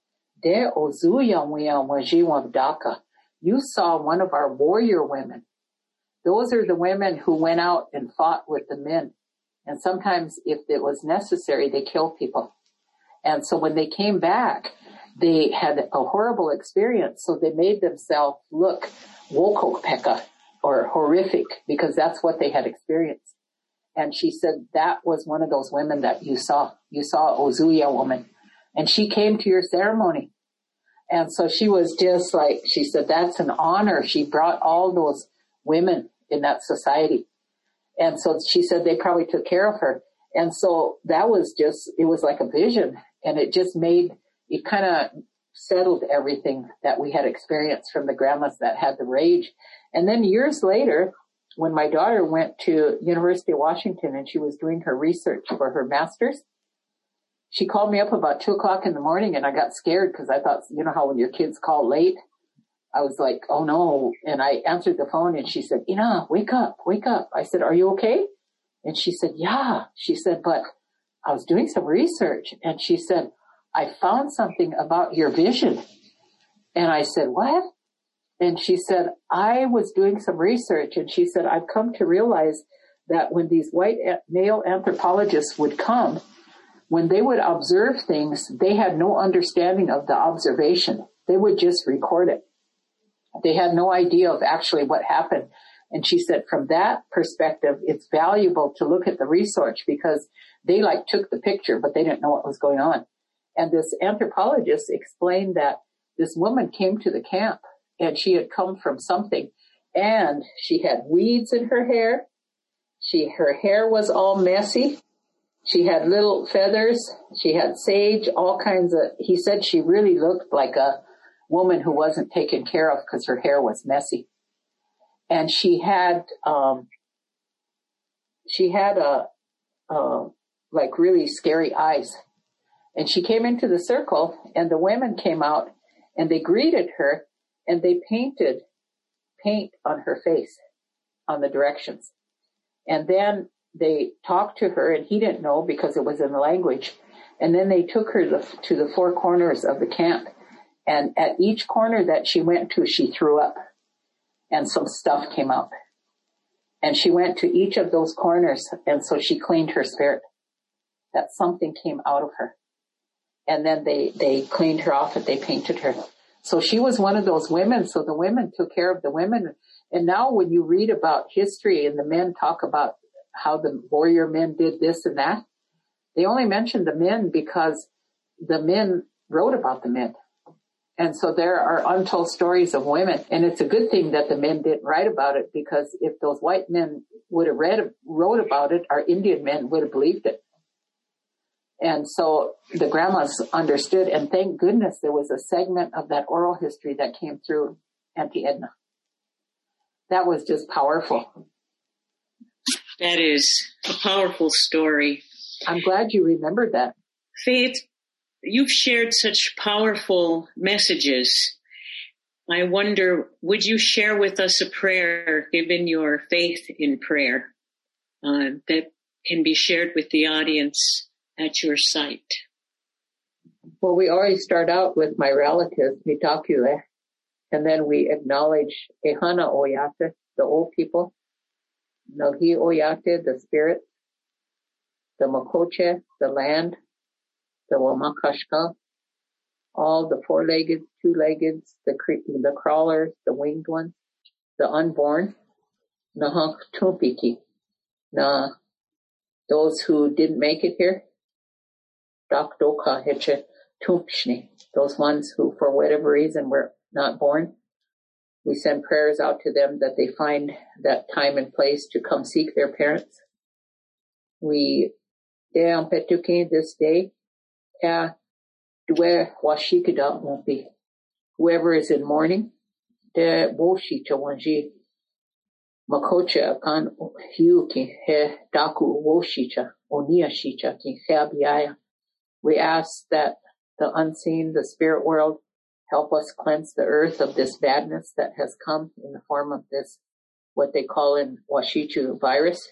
de ozuya wajiwabdaka. You saw one of our warrior women. Those are the women who went out and fought with the men. And sometimes if it was necessary, they killed people. And so when they came back, they had a horrible experience. So they made themselves look wokokpeka, or horrific, because that's what they had experienced." And she said, "That was one of those women that you saw. You saw Ozuya woman. And she came to your ceremony." And so she was just like, she said, that's an honor. She brought all those women in that society. And so she said they probably took care of her. And so that was just, it was like a vision. And it just made, it kind of settled everything that we had experienced from the grandmas that had the rage. And then years later, when my daughter went to University of Washington and she was doing her research for her master's, she called me up about two o'clock in the morning, and I got scared because I thought, you know how when your kids call late, I was like, oh no. And I answered the phone, and she said, "Ina, wake up, wake up." I said, "Are you okay?" And she said, "Yeah." She said, "But I was doing some research." And she said, "I found something about your vision." And I said, "What?" And she said, "I was doing some research." And she said, "I've come to realize that when these white male anthropologists would come, when they would observe things, they had no understanding of the observation. They would just record it. They had no idea of actually what happened. And she said, from that perspective, it's valuable to look at the research because they like took the picture, but they didn't know what was going on. And this anthropologist explained that this woman came to the camp and she had come from something and she had weeds in her hair. She, her hair was all messy. She had little feathers. She had sage, all kinds of, he said she really looked like a woman who wasn't taken care of because her hair was messy. And she had, um, she had a, uh, like really scary eyes. And she came into the circle and the women came out and they greeted her and they painted paint on her face on the directions. And then they talked to her and he didn't know because it was in the language. And then they took her to, to the four corners of the camp. And at each corner that she went to, she threw up and some stuff came out. And she went to each of those corners. And so she cleaned her spirit. That something came out of her. And then they, they cleaned her off and they painted her. So she was one of those women. So the women took care of the women. And now when you read about history and the men talk about how the warrior men did this and that, they only mention the men because the men wrote about the men. And so there are untold stories of women. And it's a good thing that the men didn't write about it because if those white men would have read, wrote about it, our Indian men would have believed it. And so the grandmas understood, and thank goodness there was a segment of that oral history that came through Auntie Edna. That was just powerful. That is a powerful story. I'm glad you remembered that. Faith, you've shared such powerful messages. I wonder, would you share with us a prayer, given your faith in prayer, uh, that can be shared with the audience at your site? Well, we always start out with my relatives, Mitakule, and then we acknowledge Ehana Oyate, the old people, Nohi Oyate, the spirit, the Makoche, the land, the Wamakashka, all the four-legged, two-legged, the the crawlers, the winged ones, the unborn, Nahak Tumpiki, na those who didn't make it here, Dakdoka Heche Tumpshni, those ones who for whatever reason were not born. We send prayers out to them that they find that time and place to come seek their parents. We, this day, won't be. Whoever is in mourning, de woshita wanji, makocha kan hiuki he daku woshita, onia shita ki heabiaya. We ask that the unseen, the spirit world, help us cleanse the earth of this badness that has come in the form of this, what they call in Washichu virus,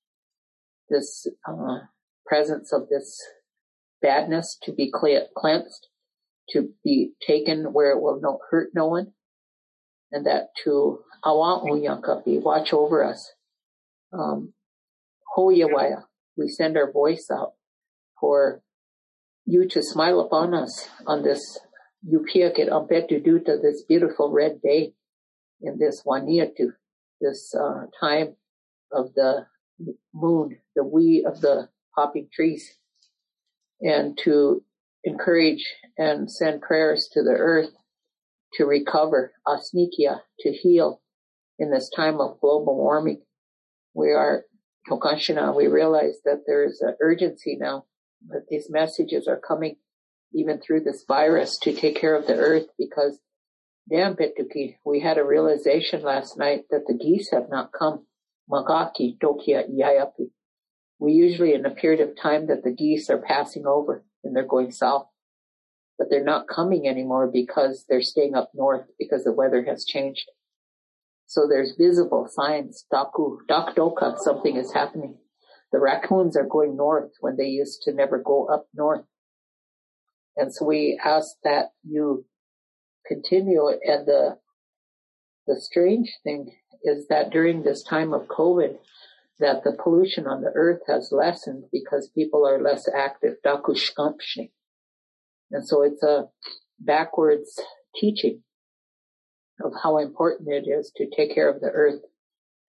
this uh, presence of this badness to be cleansed, to be taken where it will no, hurt no one, and that to Awa'u Yankapi, watch over us. Um, Hoyawaya, we send our voice out for you to smile upon us on this Yupiakit Ampetuduta, this beautiful red day in this Waniatu, this uh, time of the moon, the wee of the popping trees, and to encourage and send prayers to the earth to recover, Asnikia, to heal in this time of global warming. We are, Tokashina, we realize that there is an urgency now, that these messages are coming even through this virus to take care of the earth, because damn Petuki, we had a realization last night that the geese have not come. Magaki, Dokia, Yayapi. We usually in a period of time that the geese are passing over and they're going south, but they're not coming anymore because they're staying up north because the weather has changed. So there's visible signs, Daku, Dakdoka, something is happening. The raccoons are going north when they used to never go up north. And so we ask that you continue. And the, the strange thing is that during this time of COVID, that the pollution on the earth has lessened because people are less active. Dakushkampshni. And so it's a backwards teaching of how important it is to take care of the earth.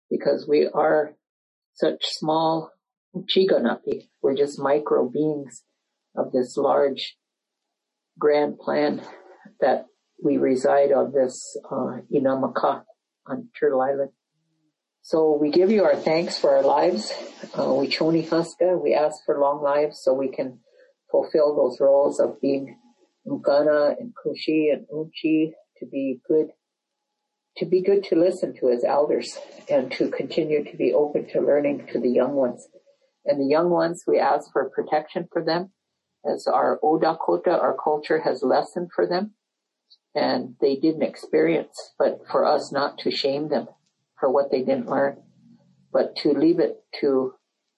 because we are such small chiganapi. We're just micro beings of this large grand plan that we reside on this uh, Inamaka on Turtle Island. So we give you our thanks for our lives. Uh, we choni haska. We ask for long lives so we can fulfill those roles of being Ungana and Kushi and Unchi, to be good, to be good to listen to as elders, and to continue to be open to learning to the young ones. And the young ones, we ask for protection for them, as our Odakota, our culture, has lessened for them, and they didn't experience, but for us not to shame them for what they didn't learn, but to leave it to,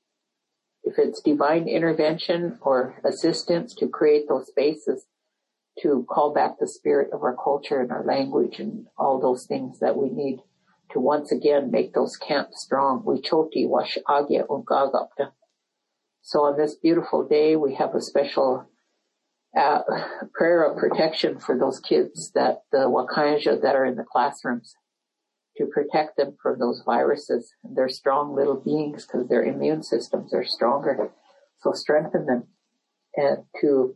if it's divine intervention or assistance, to create those spaces to call back the spirit of our culture and our language and all those things that we need to once again make those camps strong. We choti wash agya ungagapta. So on this beautiful day, we have a special uh, prayer of protection for those kids, that the Wakanja that are in the classrooms, to protect them from those viruses. They're strong little beings because their immune systems are stronger. So strengthen them. And to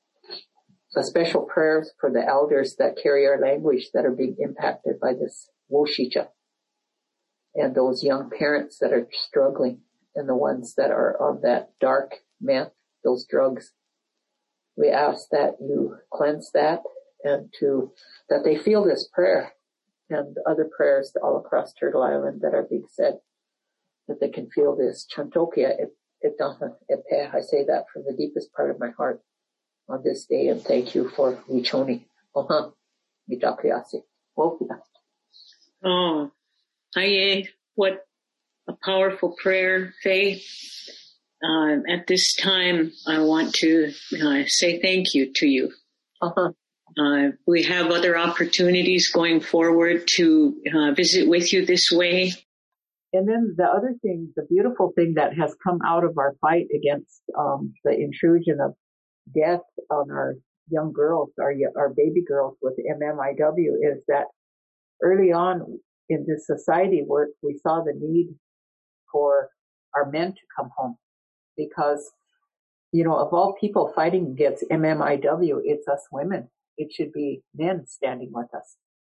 a special prayers for the elders that carry our language that are being impacted by this woshicha, and those young parents that are struggling, and the ones that are on that dark meth, those drugs. We ask that you cleanse that, and to that they feel this prayer and other prayers all across Turtle Island that are being said, that they can feel this chantokia etaha epe. I say that from the deepest part of my heart on this day, and thank you for Wichoni. Oha, Mitakiasi. Wopia. Oh, aye, what a powerful prayer, Faith. Um, at this time, I want to uh, say thank you to you. Uh-huh. Uh, we have other opportunities going forward to uh, visit with you this way. And then the other thing, the beautiful thing that has come out of our fight against um, the intrusion of death on our young girls, our our baby girls with M M I W, is that early on in this society work, we saw the need for our men to come home, because, you know, of all people fighting against M M I W, it's us women. It should be men standing with us.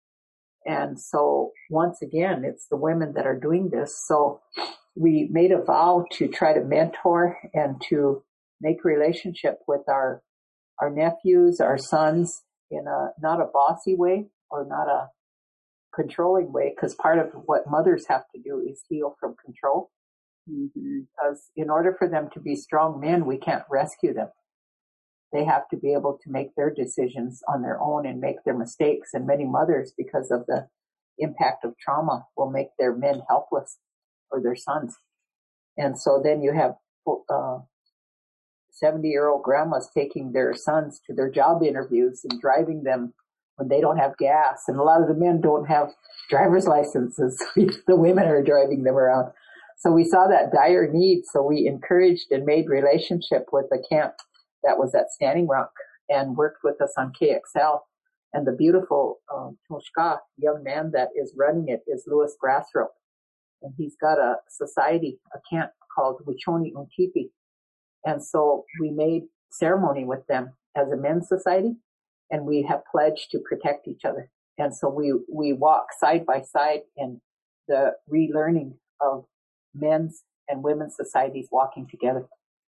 And so once again, it's the women that are doing this. So we made a vow to try to mentor and to make relationship with our our nephews, our sons, in a not a bossy way or not a controlling way, because part of what mothers have to do is heal from control. Mm-hmm. Because in order for them to be strong men, we can't rescue them. They have to be able to make their decisions on their own and make their mistakes. And many mothers, because of the impact of trauma, will make their men helpless, or their sons. And so then you have uh, seventy-year-old grandmas taking their sons to their job interviews and driving them when they don't have gas. And a lot of the men don't have driver's licenses. The women are driving them around. So we saw that dire need. So we encouraged and made relationship with the camp that was at Standing Rock and worked with us on K X L. And the beautiful um, Toshka young man that is running it is Louis Grassrope. And he's got a society, a camp called Wichoni Untipi. And so we made ceremony with them as a men's society, and we have pledged to protect each other. And so we, we walk side by side in the relearning of men's and women's societies walking together.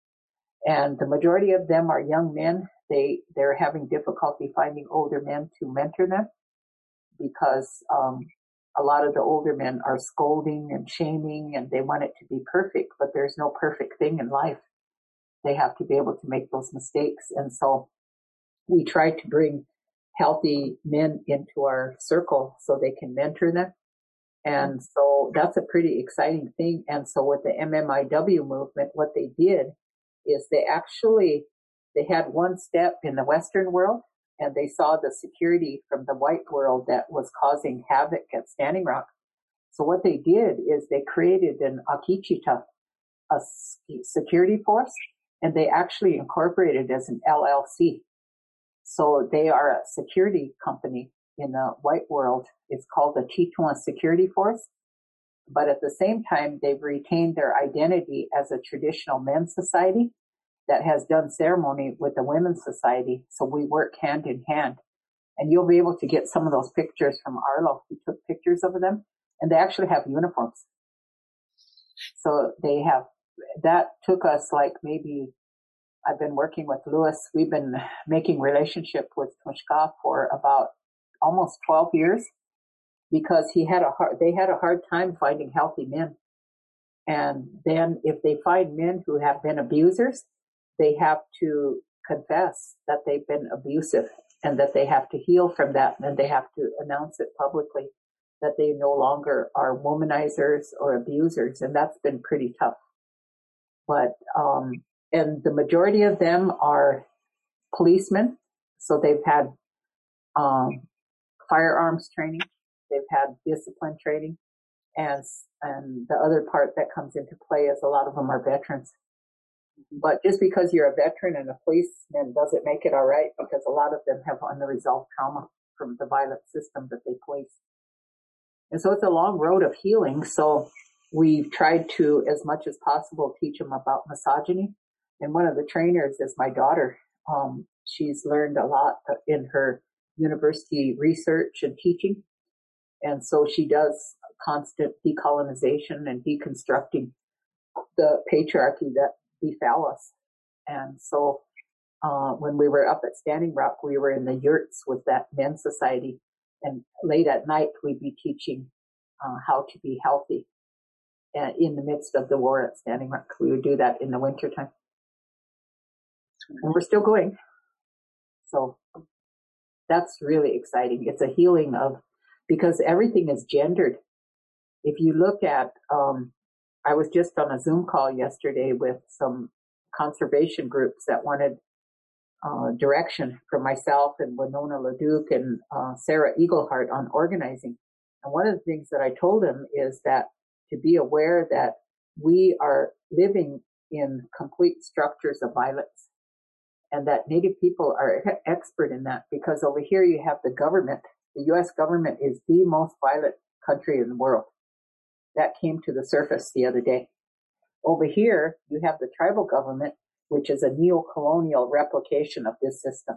And the majority of them are young men. They, they're having difficulty finding older men to mentor them, because um, a lot of the older men are scolding and shaming, and they want it to be perfect, but there's no perfect thing in life. They have to be able to make those mistakes. And so we try to bring healthy men into our circle so they can mentor them. And so that's a pretty exciting thing. And so with the M M I W movement, what they did is they actually, they had one step in the Western world, and they saw the security from the white world that was causing havoc at Standing Rock. So what they did is they created an Akichita, a security force, and they actually incorporated as an L L C. So they are a security company in the white world. It's called the Chitwan Security Force. But at the same time, they've retained their identity as a traditional men's society that has done ceremony with the women's society. So we work hand in hand. And you'll be able to get some of those pictures from Arlo. We took pictures of them, and they actually have uniforms. So they have, that took us like maybe, I've been working with Lewis. We've been making relationship with Tushka for about almost twelve years because he had a hard, they had a hard time finding healthy men. And then if they find men who have been abusers, they have to confess that they've been abusive and that they have to heal from that. And they have to announce it publicly that they no longer are womanizers or abusers. And that's been pretty tough. But, um, and the majority of them are policemen. So they've had, um, firearms training. They've had discipline training. And, and the other part that comes into play is a lot of them are veterans. But just because you're a veteran and a policeman doesn't make it all right, because a lot of them have unresolved trauma from the violent system that they place. And so it's a long road of healing. So we've tried to, as much as possible, teach them about misogyny. And one of the trainers is my daughter. Um, she's learned a lot in her university research and teaching. And so she does constant decolonization and deconstructing the patriarchy that befell us. And so uh, when we were up at Standing Rock, we were in the yurts with that men's society. And late at night, we'd be teaching uh, how to be healthy uh, in the midst of the war at Standing Rock. We would do that in the wintertime. And we're still going. So that's really exciting. It's a healing of, because everything is gendered. If you look at, um, I was just on a Zoom call yesterday with some conservation groups that wanted uh, direction from myself and Winona LaDuke and uh, Sarah Eaglehart on organizing. And one of the things that I told them is that to be aware that we are living in complete structures of violence, and that Native people are expert in that, because over here you have the government. The U S government is the most violent country in the world. That came to the surface the other day. Over here, you have the tribal government, which is a neo-colonial replication of this system.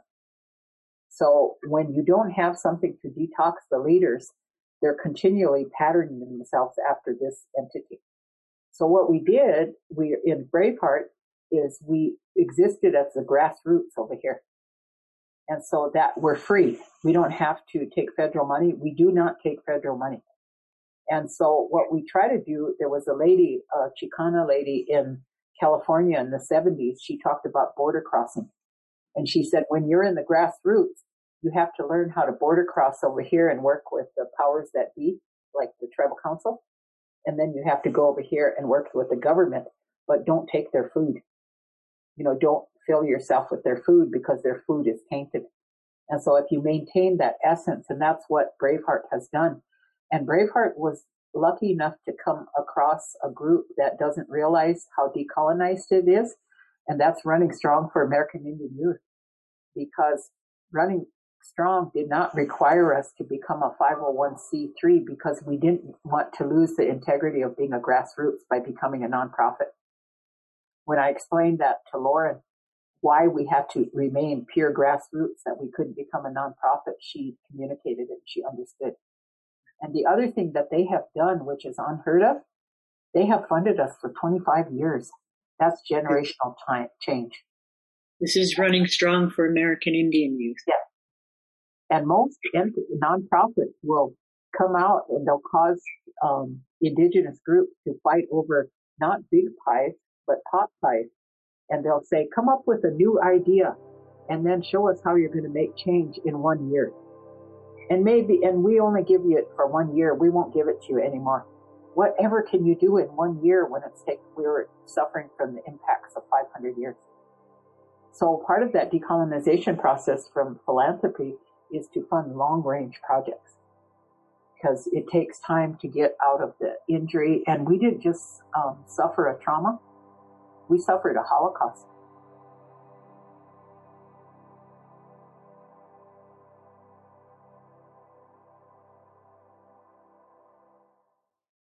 So when you don't have something to detox the leaders, they're continually patterning themselves after this entity. So what we did, we in Braveheart, is we existed as the grassroots over here. And so that we're free. We don't have to take federal money. We do not take federal money. And so what we try to do, there was a lady, a Chicana lady in California in the seventies. She talked about border crossing. And she said, when you're in the grassroots, you have to learn how to border cross over here and work with the powers that be, like the tribal council. And then you have to go over here and work with the government, but don't take their food. You know, don't fill yourself with their food because their food is tainted. And so if you maintain that essence, and that's what Braveheart has done. And Braveheart was lucky enough to come across a group that doesn't realize how decolonized it is. And that's Running Strong for American Indian Youth. Because Running Strong did not require us to become a five oh one c three because we didn't want to lose the integrity of being a grassroots by becoming a nonprofit. When I explained that to Lauren, why we had to remain pure grassroots, that we couldn't become a nonprofit, she communicated it, she understood. And the other thing that they have done, which is unheard of, they have funded us for twenty-five years. That's generational time change. This is Running Strong for American Indian Youth. Yeah. And most nonprofits will come out and they'll cause um, indigenous groups to fight over not big pies, but pot pies. And they'll say, come up with a new idea and then show us how you're going to make change in one year. And maybe, and we only give you it for one year. We won't give it to you anymore. Whatever can you do in one year when it's take, we were suffering from the impacts of five hundred years? So part of that decolonization process from philanthropy is to fund long range projects, because it takes time to get out of the injury. And we didn't just um, suffer a trauma. We suffered a Holocaust.